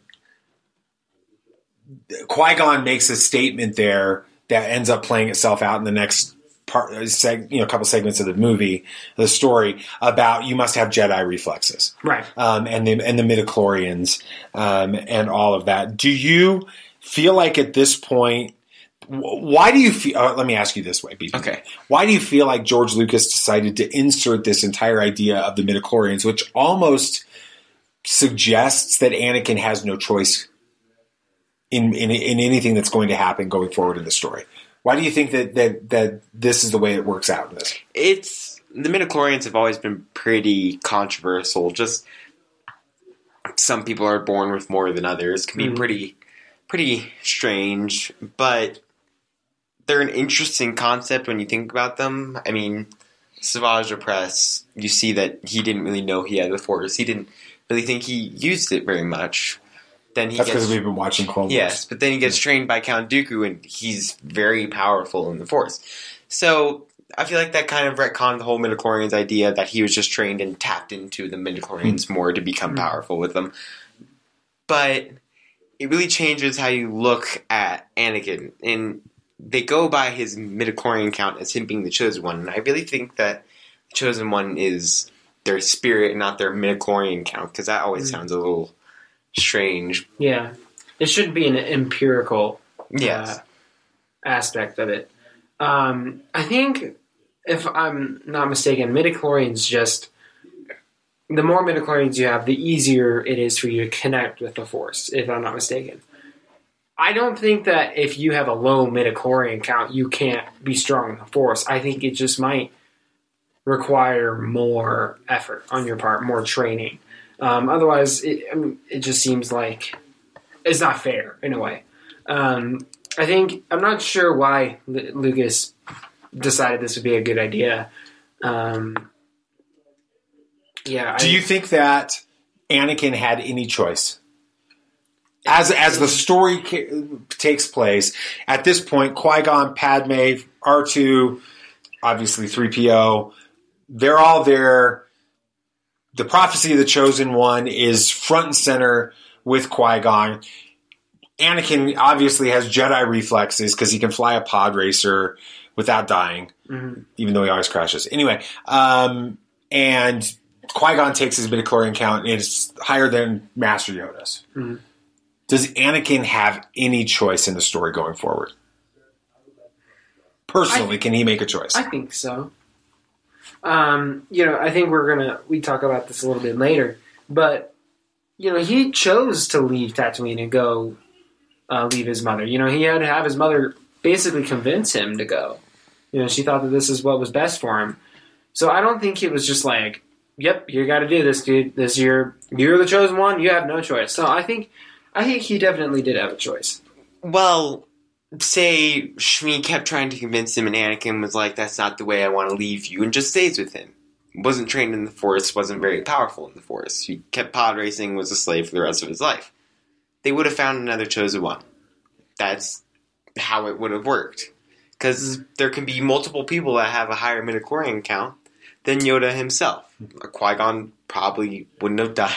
Qui-Gon makes a statement there that ends up playing itself out in the next part, couple segments of the movie, the story about you must have Jedi reflexes, right? And the midichlorians, and all of that. Do you feel like at this point? Why do you feel? Let me ask you this way, BB. Okay. Why do you feel like George Lucas decided to insert this entire idea of the midichlorians, which almost suggests that Anakin has no choice in anything that's going to happen going forward in the story. Why do you think that this is the way it works out in this? The midichlorians have always been pretty controversial. Just some people are born with more than others. Can be pretty strange, but they're an interesting concept when you think about them. I mean, Savage Opress, you see that he didn't really know he had the Force. He didn't really think he used it very much. That's because we've been watching Clone Wars. Yes, but then he gets trained by Count Dooku, and he's very powerful in the Force. So I feel like that kind of retconned the whole midichlorians idea that he was just trained and tapped into the midichlorians more to become powerful with them. But it really changes how you look at Anakin. And they go by his midichlorian count as him being the Chosen One. And I really think that the Chosen One is their spirit and not their midichlorian count, because that always sounds a little strange. Yeah. It should be an empirical yes. Aspect of it. I think, if I'm not mistaken, midichlorians just... The more midichlorians you have, the easier it is for you to connect with the Force, if I'm not mistaken. I don't think that if you have a low midichlorian count, you can't be strong in the Force. I think it just might require more effort on your part, more training. Otherwise, it just seems like it's not fair in a way. I'm not sure why Lucas decided this would be a good idea. Do you think that Anakin had any choice? As the story takes place, at this point, Qui-Gon, Padme, R2, obviously 3PO, they're all there. The prophecy of the Chosen One is front and center with Qui-Gon. Anakin obviously has Jedi reflexes because he can fly a pod racer without dying, even though he always crashes. Anyway, and Qui-Gon takes his midichlorian count, and it's higher than Master Yoda's. Mm-hmm. Does Anakin have any choice in the story going forward? Personally, can he make a choice? I think so. I think we talk about this a little bit later, but, he chose to leave Tatooine and go leave his mother. He had to have his mother basically convince him to go. She thought that this is what was best for him. So I don't think it was just like, yep, you got to do this, dude. You're the Chosen One. You have no choice. So I think he definitely did have a choice. Well, say Shmi kept trying to convince him, and Anakin was like, "That's not the way I want to leave you," and just stays with him. Wasn't trained in the Force. Wasn't very powerful in the Force. He kept pod racing. Was a slave for the rest of his life. They would have found another Chosen One. That's how it would have worked. Because there can be multiple people that have a higher midichlorian count than Yoda himself. Qui-Gon probably wouldn't have died.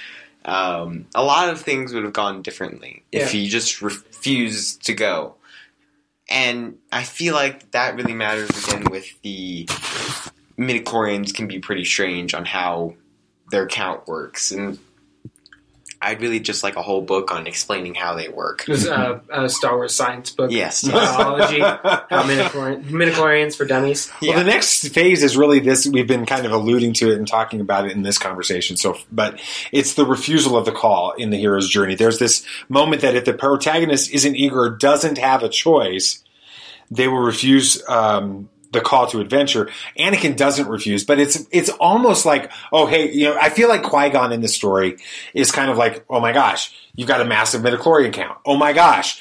A lot of things would have gone differently if he just refused to go. And I feel like that really matters again with the midichlorians can be pretty strange on how their count works. And I'd really just like a whole book on explaining how they work. There's a Star Wars science book. Yes. Biology. Midichlorians for dummies. Well, the next phase is really this. We've been kind of alluding to it and talking about it in this conversation. But it's the refusal of the call in the hero's journey. There's this moment that if the protagonist isn't eager or doesn't have a choice, they will refuse the call to adventure. Anakin doesn't refuse, but it's almost like, oh, hey, I feel like Qui-Gon in the story is kind of like, oh my gosh, you've got a massive midichlorian count. Oh my gosh,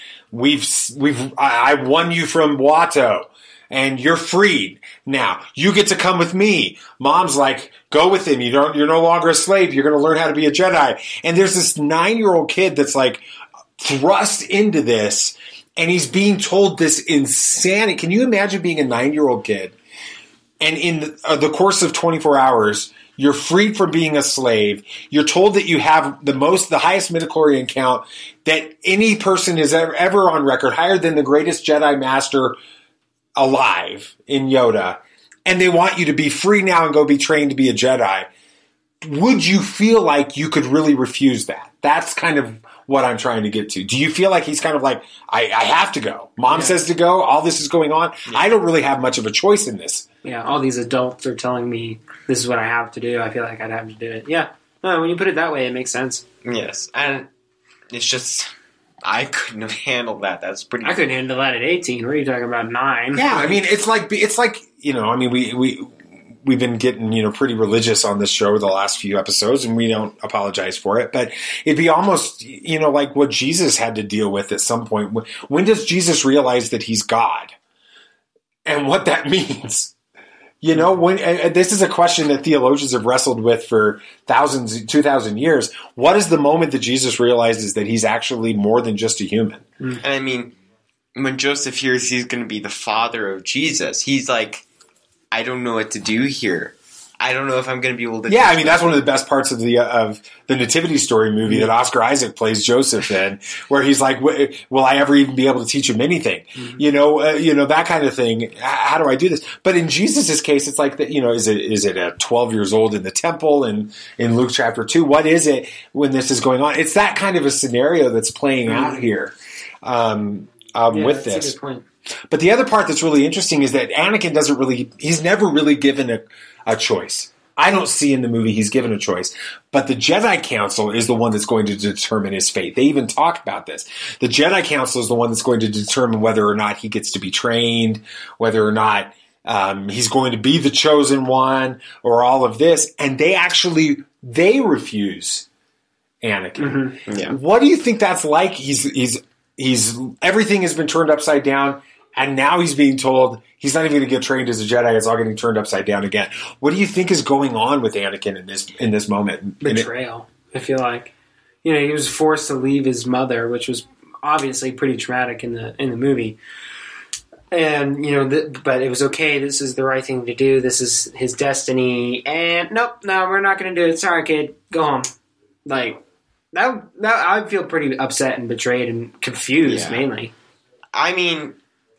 I won you from Watto and you're freed. Now you get to come with me. Mom's like, go with him. You're no longer a slave. You're going to learn how to be a Jedi. And there's this 9-year-old kid that's like thrust into this. And he's being told this insanity. Can you imagine being a 9-year-old kid? And in the course of 24 hours, you're freed from being a slave. You're told that you have the highest midichlorian count that any person is ever on record, higher than the greatest Jedi Master alive in Yoda. And they want you to be free now and go be trained to be a Jedi. Would you feel like you could really refuse that? That's kind of what I'm trying to get to. Do you feel like he's kind of like, I have to go. Mom says to go. All this is going on. Yeah. I don't really have much of a choice in this. Yeah, all these adults are telling me this is what I have to do. I feel like I'd have to do it. Yeah. No, when you put it that way, it makes sense. Yes. And it's just I couldn't have handled that. That's pretty. I couldn't handle that at 18. What are you talking about, 9? Yeah, I mean, it's like we've been getting pretty religious on this show the last few episodes, and we don't apologize for it. But it'd be almost like what Jesus had to deal with at some point. When does Jesus realize that he's God, and what that means? When this is a question that theologians have wrestled with for 2,000 years. What is the moment that Jesus realizes that he's actually more than just a human? And I mean, when Joseph hears he's going to be the father of Jesus, he's like, I don't know what to do here. I don't know if I'm going to be able to. Yeah, I mean, that's one of the best parts of the Nativity Story movie that Oscar Isaac plays Joseph in, where he's like, "Will I ever even be able to teach him anything?" That kind of thing. How do I do this? But in Jesus' case, it's like is it at 12 years old in the temple in Luke chapter 2? What is it when this is going on? It's that kind of a scenario that's playing out here with this. That's a good point. But the other part that's really interesting is that Anakin he's never really given a choice. I don't see in the movie he's given a choice. But the Jedi Council is the one that's going to determine his fate. They even talk about this. The Jedi Council is the one that's going to determine whether or not he gets to be trained, whether or not he's going to be the chosen one, or all of this. And they refuse Anakin. Mm-hmm. Yeah. What do you think that's like? He's everything has been turned upside down. And now he's being told he's not even going to get trained as a Jedi. It's all getting turned upside down again. What do you think is going on with Anakin in this moment? Betrayal. I feel like he was forced to leave his mother, which was obviously pretty traumatic in the movie. And but it was okay. This is the right thing to do. This is his destiny. And no, we're not going to do it. Sorry, kid. Go home. Like that I feel pretty upset and betrayed and confused mainly. I mean,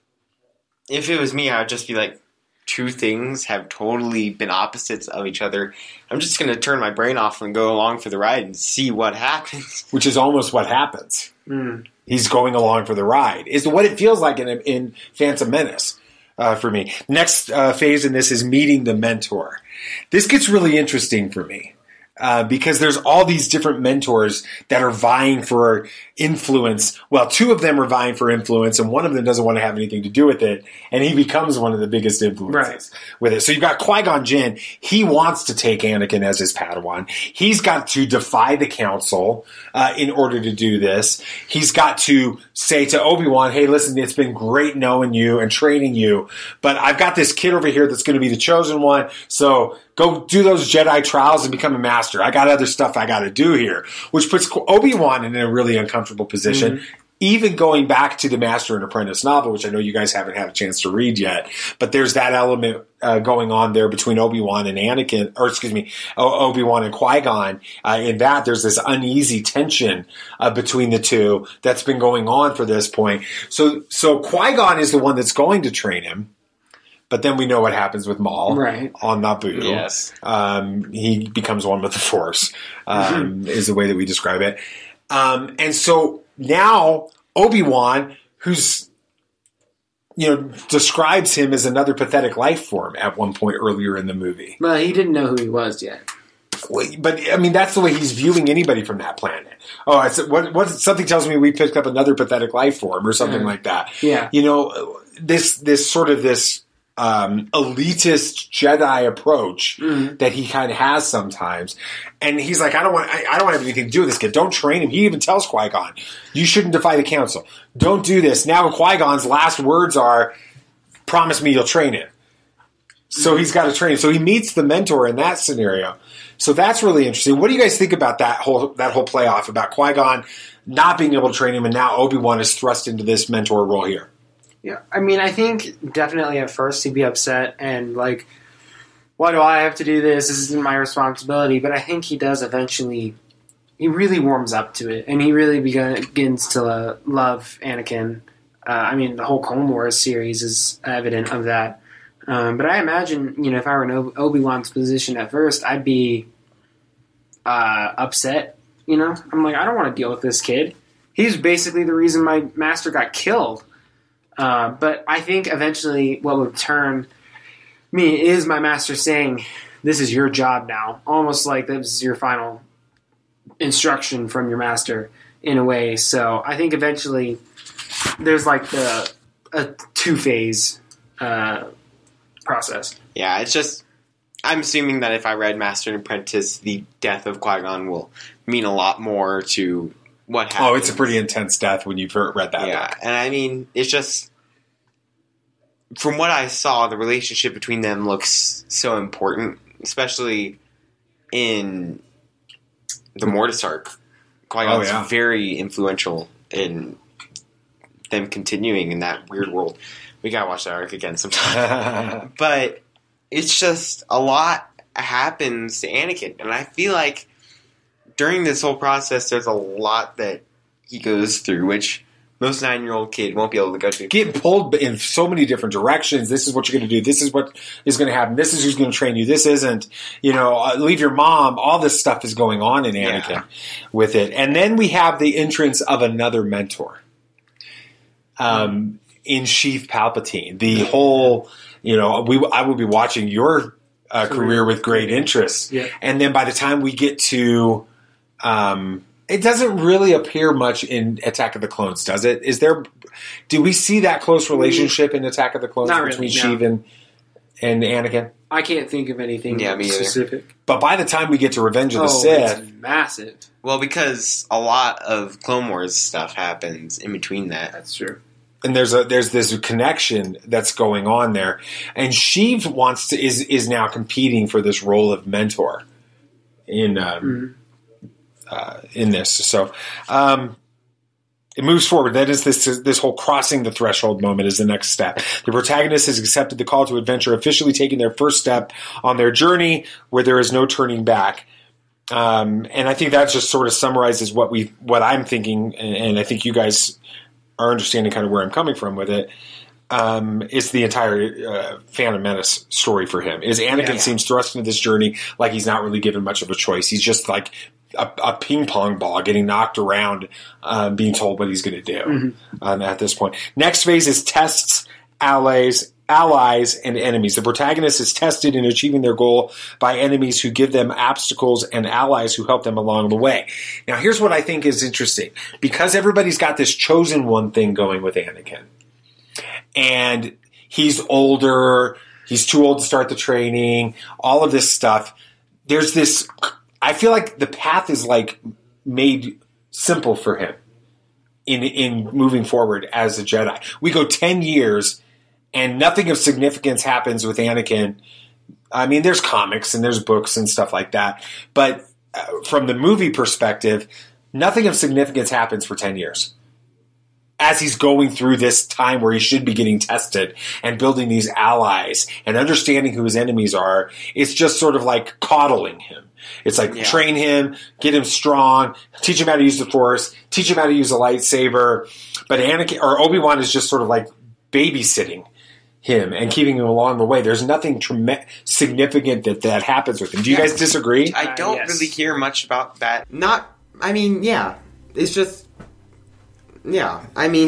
if it was me, I would just be like, two things have totally been opposites of each other. I'm just going to turn my brain off and go along for the ride and see what happens. Which is almost what happens. He's going along for the ride. Is what it feels like in Phantom Menace for me. Next phase in this is meeting the mentor. This gets really interesting for me. Because there's all these different mentors that are vying for influence. Well, 2 of them are vying for influence, and one of them doesn't want to have anything to do with it, and he becomes one of the biggest influences with it. So you've got Qui-Gon Jinn. He wants to take Anakin as his Padawan. He's got to defy the Council in order to do this. He's got to say to Obi-Wan, hey, listen, it's been great knowing you and training you, but I've got this kid over here that's going to be the chosen one, so go do those Jedi trials and become a master. I got other stuff I got to do here, which puts Obi-Wan in a really uncomfortable position. Mm-hmm. Even going back to the Master and Apprentice novel, which I know you guys haven't had a chance to read yet, but there's that element going on there between Obi-Wan and Obi-Wan and Qui-Gon. In that, there's this uneasy tension between the two that's been going on for this point. So Qui-Gon is the one that's going to train him. But then we know what happens with Maul on Naboo. Yes. He becomes one with the Force, is the way that we describe it. And so now Obi-Wan, who's, describes him as another pathetic life form at one point earlier in the movie. Well, he didn't know who he was yet. But, I mean, that's the way he's viewing anybody from that planet. Oh, something tells me we picked up another pathetic life form or something like that. Yeah. This sort of elitist Jedi approach that he kind of has sometimes, and he's like, I don't want to have anything to do with this kid. Don't train him. He even tells Qui-Gon, you shouldn't defy the Council. Don't do this. Now Qui-Gon's last words are, promise me you'll train him. So he's got to train him. So he meets the mentor in that scenario. So that's really interesting. What do you guys think about that whole playoff about Qui-Gon not being able to train him, and now Obi-Wan is thrust into this mentor role here? Yeah, I mean, I think definitely at first he'd be upset and like, why do I have to do this? This isn't my responsibility. But I think he does eventually, he really warms up to it and he really begins to love Anakin. I mean, the whole Clone Wars series is evident of that. But I imagine, if I were in Obi-Wan's position at first, I'd be upset. I'm like, I don't want to deal with this kid. He's basically the reason my master got killed. But I think eventually what would turn me is my master saying, this is your job now. Almost like this is your final instruction from your master. in a way. So I think eventually there's like a 2-phase process. Yeah, it's just, I'm assuming that if I read Master and Apprentice, the death of Qui-Gon will mean a lot more to what happens. Oh, it's a pretty intense death when you've read that. Yeah, and I mean, it's just, from what I saw, the relationship between them looks so important, especially in the Mortis arc. Qui-Gon's very influential in them continuing in that weird world. We gotta watch that arc again sometime. But it's just a lot happens to Anakin, and I feel like during this whole process, there's a lot that he goes through, which most 9-year-old kid won't be able to go through. Getting pulled in so many different directions. This is what you're going to do. This is what is going to happen. This is who's going to train you. This isn't. Leave your mom. All this stuff is going on in Anakin with it. And then we have the entrance of another mentor. In Sheev Palpatine. The whole, I will be watching your career with great interest. Yeah. And then by the time we get to, it doesn't really appear much in Attack of the Clones, does it? Do we see that close relationship in Attack of the Clones between Sheev and Anakin? I can't think of anything specific. But by the time we get to Revenge of the Sith, it's massive. Well, because a lot of Clone Wars stuff happens in between that. That's true. And there's this connection that's going on there, and Sheev is now competing for this role of mentor in this. So it moves forward. That is this whole crossing the threshold moment is the next step. The protagonist has accepted the call to adventure, officially taking their first step on their journey where there is no turning back. And I think that just sort of summarizes what I'm thinking, and I think you guys are understanding kind of where I'm coming from with it. It's the entire Phantom Menace story for him. Anakin seems thrust into this journey like he's not really given much of a choice. He's just like a ping pong ball getting knocked around, being told what he's going to do at this point. Next phase is tests, allies, and enemies. The protagonist is tested in achieving their goal by enemies who give them obstacles and allies who help them along the way. Now, here's what I think is interesting. Because everybody's got this chosen one thing going with Anakin, and he's older, he's too old to start the training, all of this stuff, there's this... I feel like the path is like made simple for him in moving forward as a Jedi. We go 10 years and nothing of significance happens with Anakin. I mean, there's comics and there's books and stuff like that. But from the movie perspective, nothing of significance happens for 10 years. As he's going through this time where he should be getting tested and building these allies and understanding who his enemies are, it's just sort of like coddling him. It's like train him, get him strong, teach him how to use the Force, teach him how to use a lightsaber. But Anakin or Obi-Wan is just sort of like babysitting him and keeping him along the way. There's nothing significant that happens with him. Do you guys disagree? I don't really hear much about that. It's just... Yeah, I mean...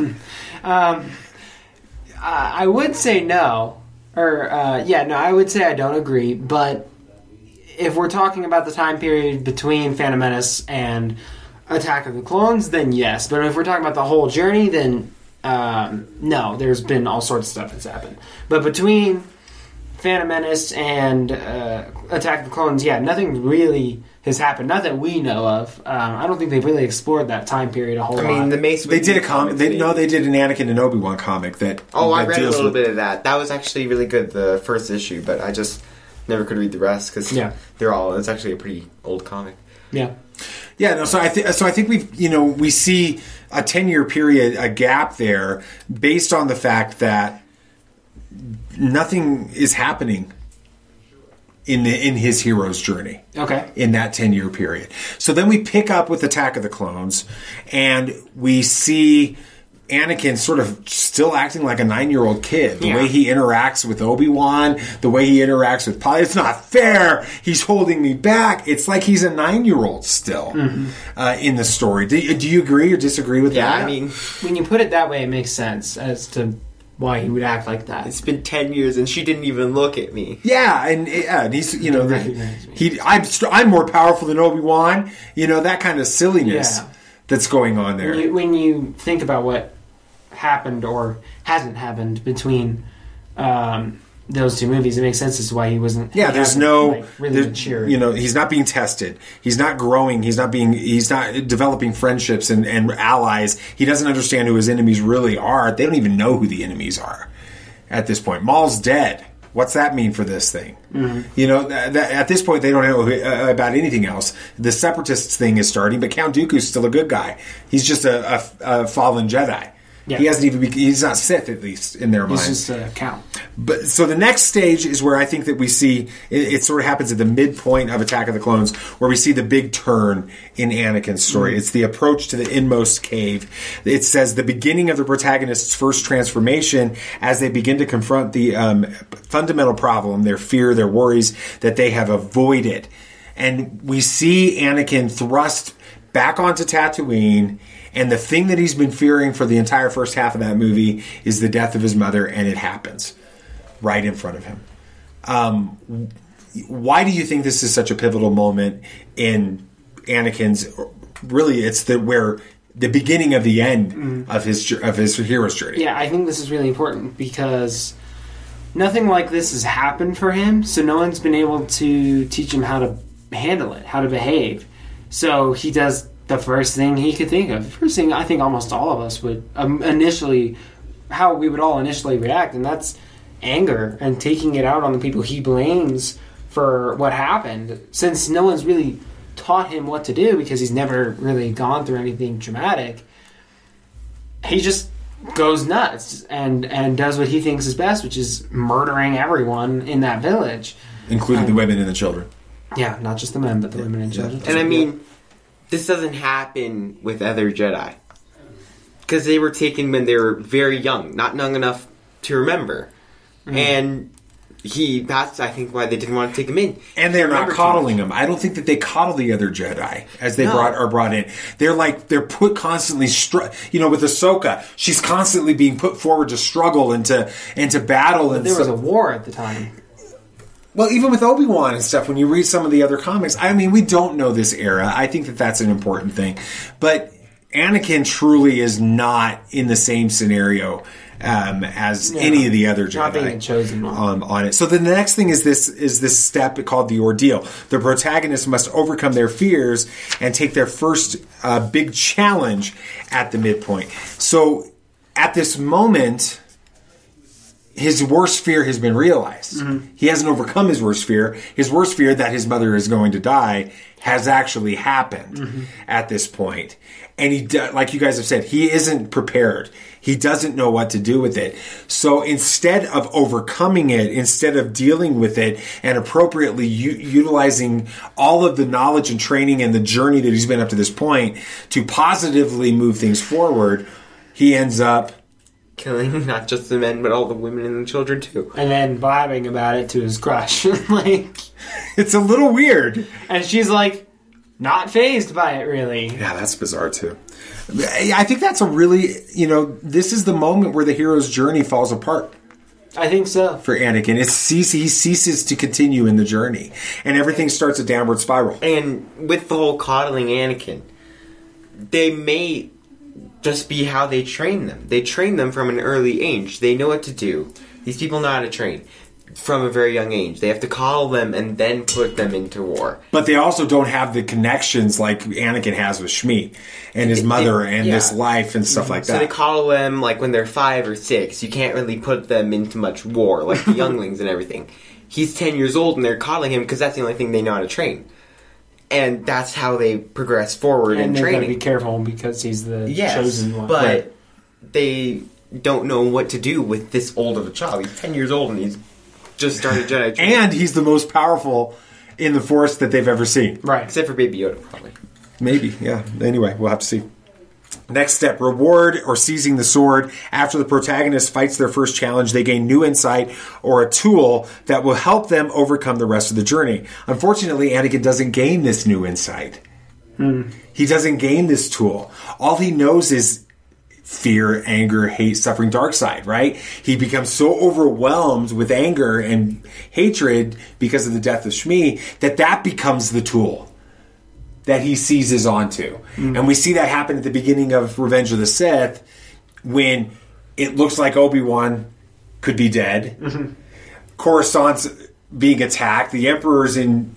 I would say no. I would say I don't agree, but if we're talking about the time period between Phantom Menace and Attack of the Clones, then yes. But if we're talking about the whole journey, then no, there's been all sorts of stuff that's happened. But between Phantom Menace and Attack of the Clones, nothing really has happened. Not that we know of. I don't think they've really explored that time period a whole lot. I mean, they did a comic. They did an Anakin and Obi-Wan comic that. Oh, I read a little bit of that. That was actually really good, the first issue, but I just never could read the rest because it's actually a pretty old comic. Yeah. Yeah, no, so I think we see a 10-year period, a gap there, based on the fact that nothing is happening in his hero's journey. Okay. In that 10-year period. So then we pick up with Attack of the Clones, and we see Anakin sort of still acting like a 9-year-old kid. The way he interacts with Obi-Wan, the way he interacts with Padme. It's not fair. He's holding me back. It's like he's a 9-year-old still in the story. Do you agree or disagree with that? Yeah, I mean... When you put it that way, it makes sense as to why he would act like that. It's been 10 years and she didn't even look at me. Yeah, and he's, I'm more powerful than Obi-Wan. That kind of silliness. Yeah. that's going on there. When you think about what happened or hasn't happened between those two movies, it makes sense as to why he wasn't. Yeah, there's no really mature. He's not being tested. He's not growing. He's not developing friendships and allies. He doesn't understand who his enemies really are. They don't even know who the enemies are at this point. Maul's dead. What's that mean for this thing? Mm-hmm. At this point, they don't know about anything else. The Separatists thing is starting, but Count Dooku's still a good guy. He's just a fallen Jedi. Yeah. He hasn't even he's not Sith, at least, in their minds. He's just a Count. But so the next stage is where I think that we see, it sort of happens at the midpoint of Attack of the Clones, where we see the big turn in Anakin's story. Mm-hmm. It's the approach to the inmost cave. It says the beginning of the protagonist's first transformation as they begin to confront the fundamental problem, their fear, their worries that they have avoided. And we see Anakin thrust back onto Tatooine. And the thing that he's been fearing for the entire first half of that movie is the death of his mother, and it happens right in front of him. Why do you think this is such a pivotal moment in Anakin's? Really, it's the beginning of the end of his hero's journey. Yeah, I think this is really important because nothing like this has happened for him, so no one's been able to teach him how to handle it, how to behave. So he does the first thing he could think of. The first thing I think almost all of us would how we would all initially react, and that's anger and taking it out on the people he blames for what happened, since no one's really taught him what to do because he's never really gone through anything traumatic. He just goes nuts and does what he thinks is best, which is murdering everyone in that village. Including the women and the children. Yeah, not just the men, but the women and children. And I mean, this doesn't happen with other Jedi. Because they were taken when they were very young, not young enough to remember. Mm-hmm. And that's, I think, why they didn't want to take him in. And they're not coddling him. I don't think that they coddle the other Jedi as they are brought in. They're put constantly, with Ahsoka, she's constantly being put forward to struggle and to battle. But there was a war at the time. Well, even with Obi-Wan and stuff, when you read some of the other comics, I mean, we don't know this era. I think that that's an important thing. But Anakin truly is not in the same scenario as any of the other Jedi. Not being chosen on it. So the next thing is this step called the ordeal. The protagonist must overcome their fears and take their first big challenge at the midpoint. So at this moment, his worst fear has been realized. Mm-hmm. He hasn't overcome his worst fear. His worst fear that his mother is going to die has actually happened at this point. And he, like you guys have said, he isn't prepared. He doesn't know what to do with it. So instead of overcoming it, instead of dealing with it and appropriately utilizing all of the knowledge and training and the journey that he's been up to this point to positively move things forward, he ends up killing not just the men, but all the women and the children, too. And then blabbing about it to his crush. It's a little weird. And she's not fazed by it, really. Yeah, that's bizarre, too. I think that's a really, this is the moment where the hero's journey falls apart. I think so. For Anakin. He ceases to continue in the journey. And everything starts a downward spiral. And with the whole coddling Anakin, they may just be how they train them. They train them from an early age. They know what to do. These people know how to train from a very young age. They have to coddle them and then put them into war. But they also don't have the connections like Anakin has with Shmi and his mother and this life and stuff like that. So they coddle them when they're 5 or 6. You can't really put them into much war, like the younglings and everything. He's 10 years old and they're coddling him because that's the only thing they know how to train. And that's how they progress forward in training. And they've got to be careful because he's the chosen one. But they don't know what to do with this old of a child. He's 10 years old and he's just started Jedi training. And he's the most powerful in the Force that they've ever seen. Right. Except for Baby Yoda, probably. Maybe, yeah. Anyway, we'll have to see. Next step, reward or seizing the sword. After the protagonist fights their first challenge, they gain new insight or a tool that will help them overcome the rest of the journey. Unfortunately, Anakin doesn't gain this new insight. He doesn't gain this tool. All he knows is fear, anger, hate, suffering, dark side, right? He becomes so overwhelmed with anger and hatred because of the death of Shmi that becomes the tool that he seizes onto. And we see that happen at the beginning of Revenge of the Sith when it looks like Obi-Wan could be dead. Coruscant's being attacked. The Emperor's in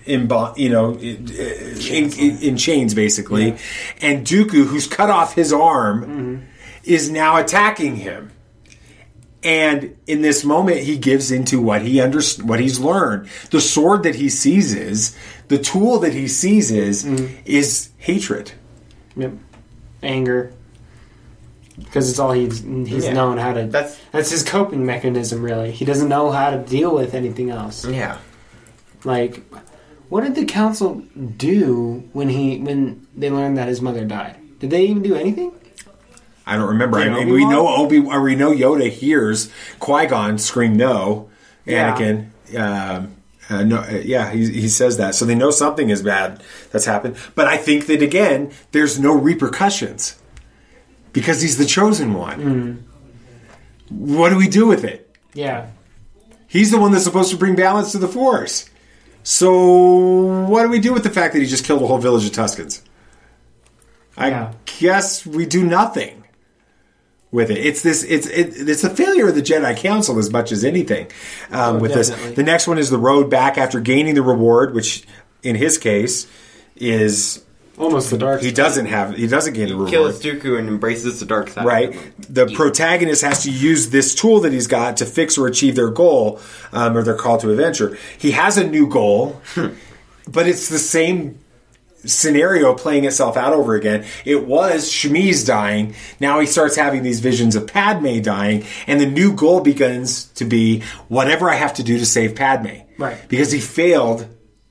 chains, basically. And Dooku, who's cut off his arm, is now attacking him. And in this moment, he gives into what he's learned. The sword that he seizes, the tool that he seizes, is hatred. Yep. Anger. Because it's all he's known how to... That's his coping mechanism, really. He doesn't know how to deal with anything else. Yeah. Like, what did the council do when they learned that his mother died? Did they even do anything? I don't remember. I mean, we know Yoda hears Qui-Gon scream no. Anakin. He says that. So they know something is bad that's happened. But I think that, again, there's no repercussions. Because he's the chosen one. What do we do with it? Yeah. He's the one that's supposed to bring balance to the Force. So what do we do with the fact that he just killed a whole village of Tuskens? I guess we do nothing with it. It's the failure of the Jedi Council as much as anything with definitely. this. The next one is the road back after gaining the reward, which in his case is... almost the dark side. He doesn't gain the reward. He kills Dooku and embraces the dark side. Right. The protagonist has to use this tool that he's got to fix or achieve their goal, or their call to adventure. He has a new goal, but it's the same scenario playing itself out over again. It was Shmi's dying. Now he starts having these visions of Padme dying, and the new goal begins to be whatever I have to do to save Padme. Right. Because he failed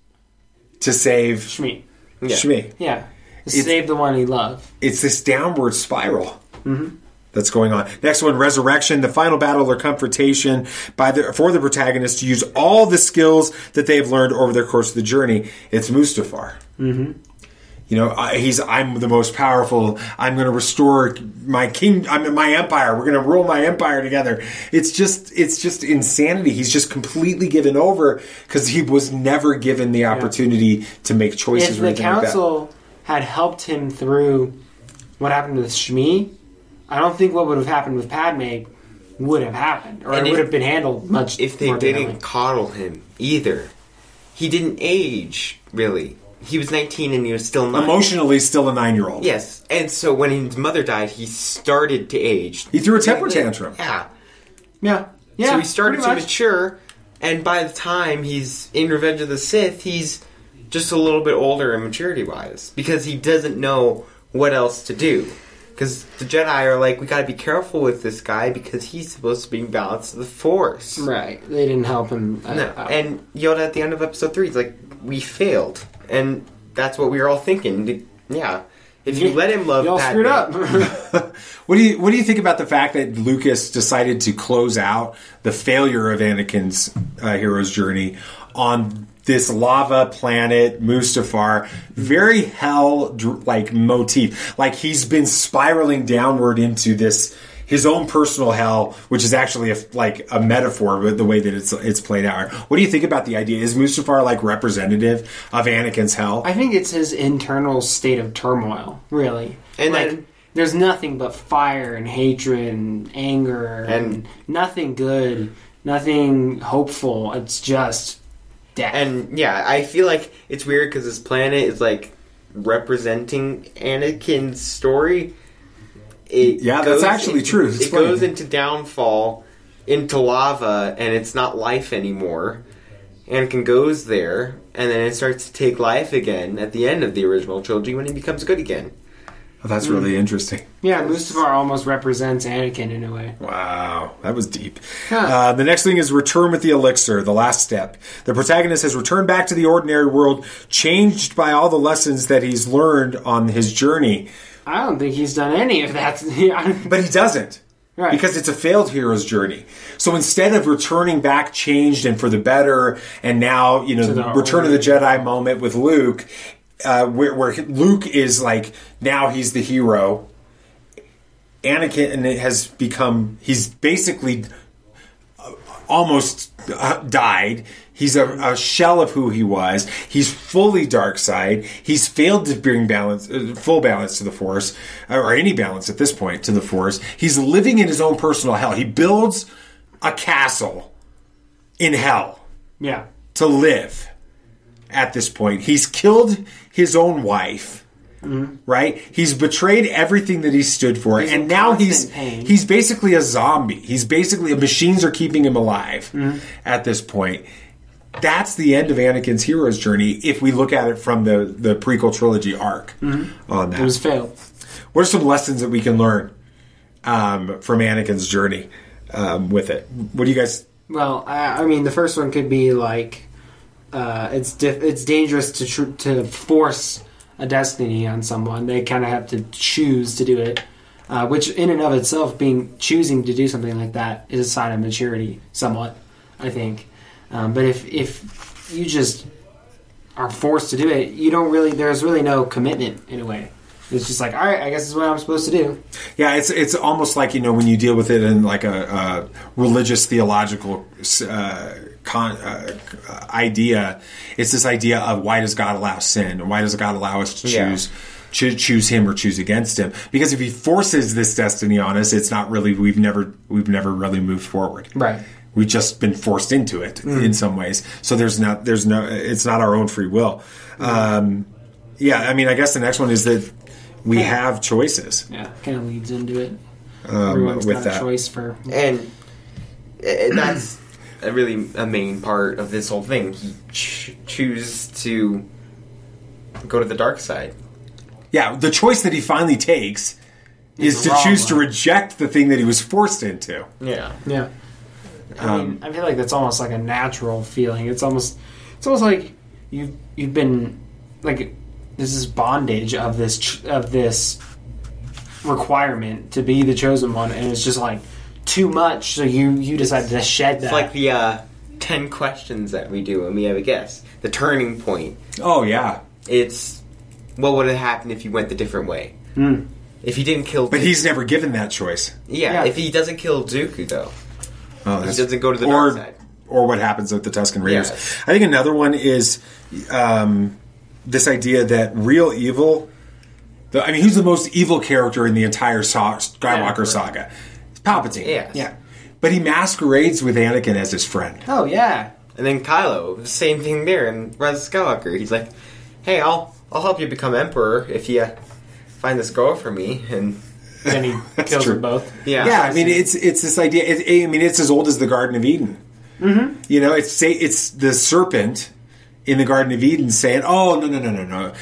to save Shmi. Shmi. Yeah. Save the one he loved. It's this downward spiral that's going on. Next one, Resurrection, the final battle or confrontation for the protagonist to use all the skills that they've learned over the course of the journey. It's Mustafar. You know, I'm the most powerful. I'm going to restore my my empire. We're going to rule my empire together. It's just insanity. He's just completely given over because he was never given the opportunity to make choices. If the council had helped him through what happened with Shmi, I don't think what would have happened with Padme would have happened, or it would have been handled much. If they didn't coddle him either, he didn't age really. He was 19 and he was still 9. Emotionally still a 9-year-old. Yes. And so when his mother died, he started to age. He threw a temper tantrum. Yeah. Yeah. So he started to mature, and by the time he's in Revenge of the Sith, he's just a little bit older in maturity-wise. Because he doesn't know what else to do. Because the Jedi are like, we gotta be careful with this guy because he's supposed to bring balance to the Force. Right. They didn't help him. No. And Yoda at the end of episode 3 is like, we failed. And that's what we were all thinking. Yeah. If you let him love Y'all screwed up. What do you think about the fact that Lucas decided to close out the failure of Anakin's hero's journey on this lava planet, Mustafar, very hell-like motif? Like he's been spiraling downward into this his own personal hell, which is actually a metaphor, but the way that it's played out. What do you think about the idea? Is Mustafar like representative of Anakin's hell? I think it's his internal state of turmoil, really. And there's nothing but fire and hatred and anger and nothing good, nothing hopeful. It's just death. And yeah, I feel like it's weird because this planet is like representing Anakin's story. That's actually true. It goes into downfall, into lava, and it's not life anymore. Anakin goes there, and then it starts to take life again at the end of the original trilogy when he becomes good again. Oh, that's really interesting. Yeah, Mustafar almost represents Anakin in a way. Wow, that was deep. Huh. The next thing is return with the elixir, the last step. The protagonist has returned back to the ordinary world, changed by all the lessons that he's learned on his journey. I don't think he's done any of that. But he doesn't. Right. Because it's a failed hero's journey. So instead of returning back changed and for the better, and now, the Return of the Jedi moment with Luke, where Luke is like, now he's the hero. Anakin has become, he's basically almost died. He's a shell of who he was. He's fully dark side. He's failed to bring full balance to the Force, or any balance at this point to the Force. He's living in his own personal hell. He builds a castle in hell. Yeah. To live at this point. He's killed his own wife. Mm-hmm. Right? He's betrayed everything that he stood for, and now he's basically a zombie. He's basically machines are keeping him alive at this point. That's the end of Anakin's hero's journey if we look at it from the prequel trilogy arc on that. It was failed. What are some lessons that we can learn from Anakin's journey with it? What do you guys... Well, I mean, the first one could be like it's dangerous to force a destiny on someone. They kind of have to choose to do it, which in and of itself, choosing to do something like that is a sign of maturity, somewhat, I think. But if you just are forced to do it, there's really no commitment in a way. It's just like, all right, I guess this is what I'm supposed to do. Yeah, it's almost like, when you deal with it in like a religious theological idea. It's this idea of why does God allow sin, and why does God allow us to choose him or choose against him? Because if he forces this destiny on us, it's not really we've never really moved forward. Right. We've just been forced into it in some ways. So there's no it's not our own free will. I guess the next one is that we have choices. Yeah, kind of leads into it. Everyone's with got that a choice for, and that's a main part of this whole thing. He chooses to go to the dark side. Yeah, the choice that he finally takes is to choose to reject the thing that he was forced into. Yeah. Yeah. I feel like that's almost like a natural feeling. It's almost like you've been like this is bondage of this requirement to be the chosen one, and it's just like too much. So you decide to shed that. It's like the 10 questions that we do when we have a guest. The turning point. Oh yeah. It's what would have happened if you went the different way. If he didn't kill. But he's never given that choice. Yeah. If he doesn't kill Dooku though. He doesn't go to the dark side. Or what happens with the Tusken Raiders. Yes. I think another one is this idea that real evil... who's the most evil character in the entire Skywalker saga? It's Palpatine. Yes. Yeah. But he masquerades with Anakin as his friend. Oh, yeah. And then Kylo, the same thing there in Rise of Skywalker. He's like, hey, I'll help you become Emperor if you find this girl for me. And then he kills them both. Yeah. It's this idea. It's as old as the Garden of Eden. Mm-hmm. It's the serpent in the Garden of Eden saying, "Oh no,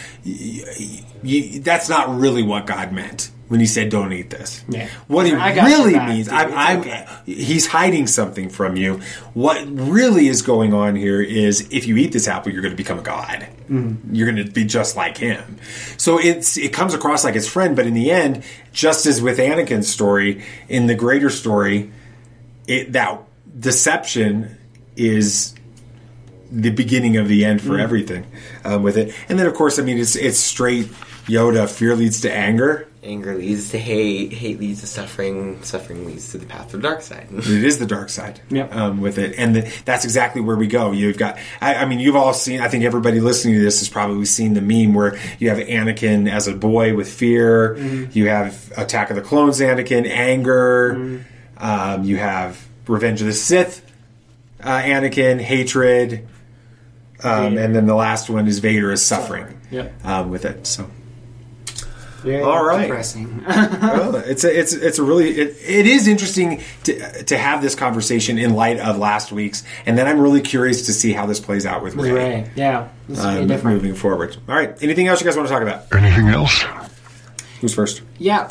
that's not really what God meant when He said don't eat this." Yeah. What He really means, He's hiding something from you. What really is going on here is if you eat this apple, you're going to become a god. Mm-hmm. You're going to be just like Him. So it comes across like his friend, but in the end, just as with Anakin's story, in the greater story, that deception is the beginning of the end for everything with it. And then, of course, it's straight Yoda. Fear leads to anger. Anger leads to hate. Hate leads to suffering. Suffering leads to the path of the dark side. It is the dark side. Yep. With it. And that's exactly where we go. You've got... you've all seen... I think everybody listening to this has probably seen the meme where you have Anakin as a boy with fear. Mm-hmm. You have Attack of the Clones Anakin, anger. Mm-hmm. You have Revenge of the Sith Anakin, hatred. And then the last one is Vader as suffering. Yep. With it. So... Very all right. Depressing. Well, it is interesting to have this conversation in light of last week's, and then I'm really curious to see how this plays out with Rey. Yeah, this is different. Moving forward. All right. Anything else you guys want to talk about? Anything else? Who's first? Yeah.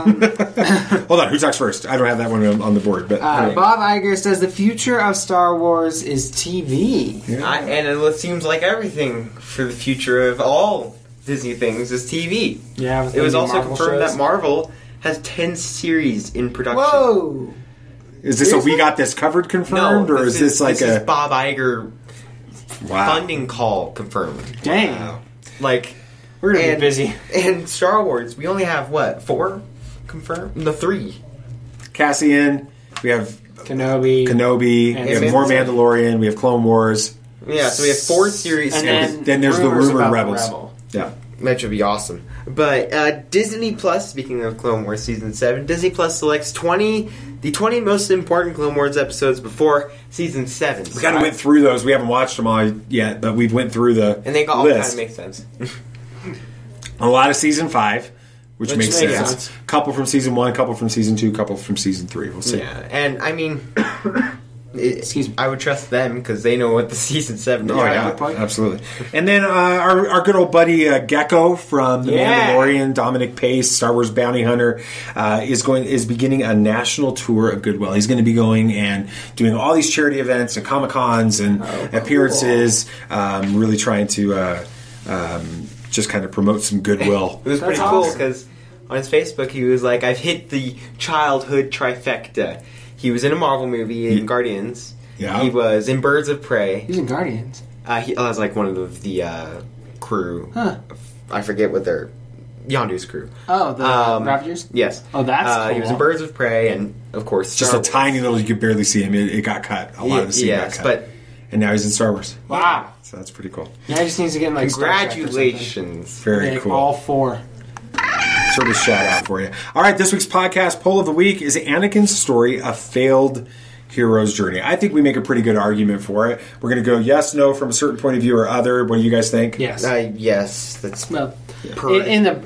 Hold on. Who talks first? I don't have that one on the board. But Bob Iger says the future of Star Wars is TV. Yeah. And it seems like everything for the future of all Disney things is TV. Yeah, it was also confirmed that Marvel has 10 series in production. Whoa! Is this a we got this covered confirmed, or is this like a Bob Iger funding call confirmed? Dang! Wow. Like we're gonna be busy. And Star Wars, we only have 4 confirmed? No, 3. Cassian. We have Kenobi. We have more Mandalorian. We have Clone Wars. Yeah, so we have 4 series. And then there's the rumored Rebels. Yeah. Which would be awesome. But Disney Plus, speaking of Clone Wars Season 7, Disney Plus selects the 20 most important Clone Wars episodes before Season 7. We kind of went through those. We haven't watched them all yet, but we've went through the and they all list. kind of make sense. A lot of Season 5, which makes sense. A couple from Season 1, a couple from Season 2, a couple from Season 3. We'll see. Yeah, and I mean... I would trust them because they know what the Season 7 is. Oh, yeah, absolutely. And then our good old buddy Gecko from The Mandalorian, Dominic Pace, Star Wars bounty hunter, is beginning a national tour of Goodwill. He's going to be going and doing all these charity events and Comic-Cons and appearances, really trying to just kind of promote some goodwill. It was pretty cool because on his Facebook he was like, I've hit the childhood trifecta. He was in a Marvel movie in Guardians. Yeah. He was in Birds of Prey. He's in Guardians. He was like one of the crew. Huh. I forget what their... Yondu's crew. Oh, the Ravagers? Yes. Oh, that's cool. He was in Birds of Prey and, of course, just a tiny little... You could barely see him. It got cut. A lot of the scene got cut. And now he's in Star Wars. Wow. So that's pretty cool. Yeah, he just needs to get in like Congratulations. Very cool. All 4. Sort of shout out for you. All right, this week's podcast poll of the week is Anakin's story a failed hero's journey? I think we make a pretty good argument for it. We're going to go yes, no from a certain point of view or other. What do you guys think? Yes. Yes. That's in the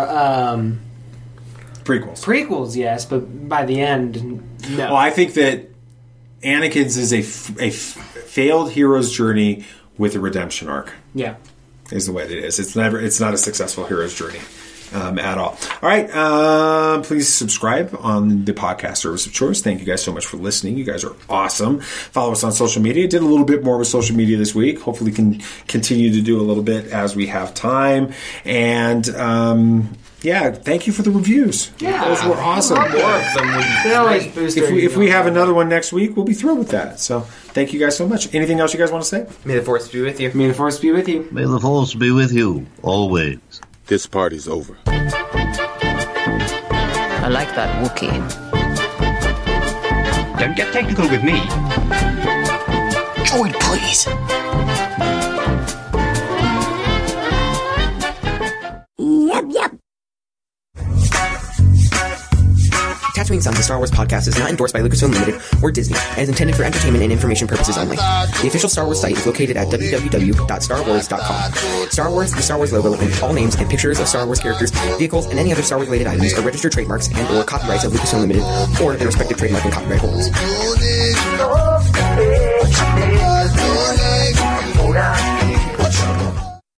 prequels. Prequels, yes, but by the end, no. Well, I think that Anakin's is a failed hero's journey with a redemption arc. Yeah. Is the way that it is. It's not a successful hero's journey. At all. All right. Please subscribe on the podcast service of choice. Thank you guys so much for listening. You guys are awesome. Follow us on social media. Did a little bit more with social media this week. Hopefully can continue to do a little bit as we have time. And thank you for the reviews. Yeah. Those were awesome. More of them would be great. If we have another one next week, we'll be thrilled with that. So thank you guys so much. Anything else you guys want to say? May the Force be with you. May the Force be with you. May the Force be with you always. This party's over. I like that Wookiee. Don't get technical with me. Droid, please. Yep. Tatooine Sons, the Star Wars podcast, is not endorsed by Lucasfilm Limited or Disney and is intended for entertainment and information purposes only. The official Star Wars site is located at www.starwars.com. Star Wars, the Star Wars logo, and all names and pictures of Star Wars characters, vehicles, and any other Star Wars-related items are registered trademarks and or copyrights of Lucasfilm Limited or their respective trademark and copyright holders.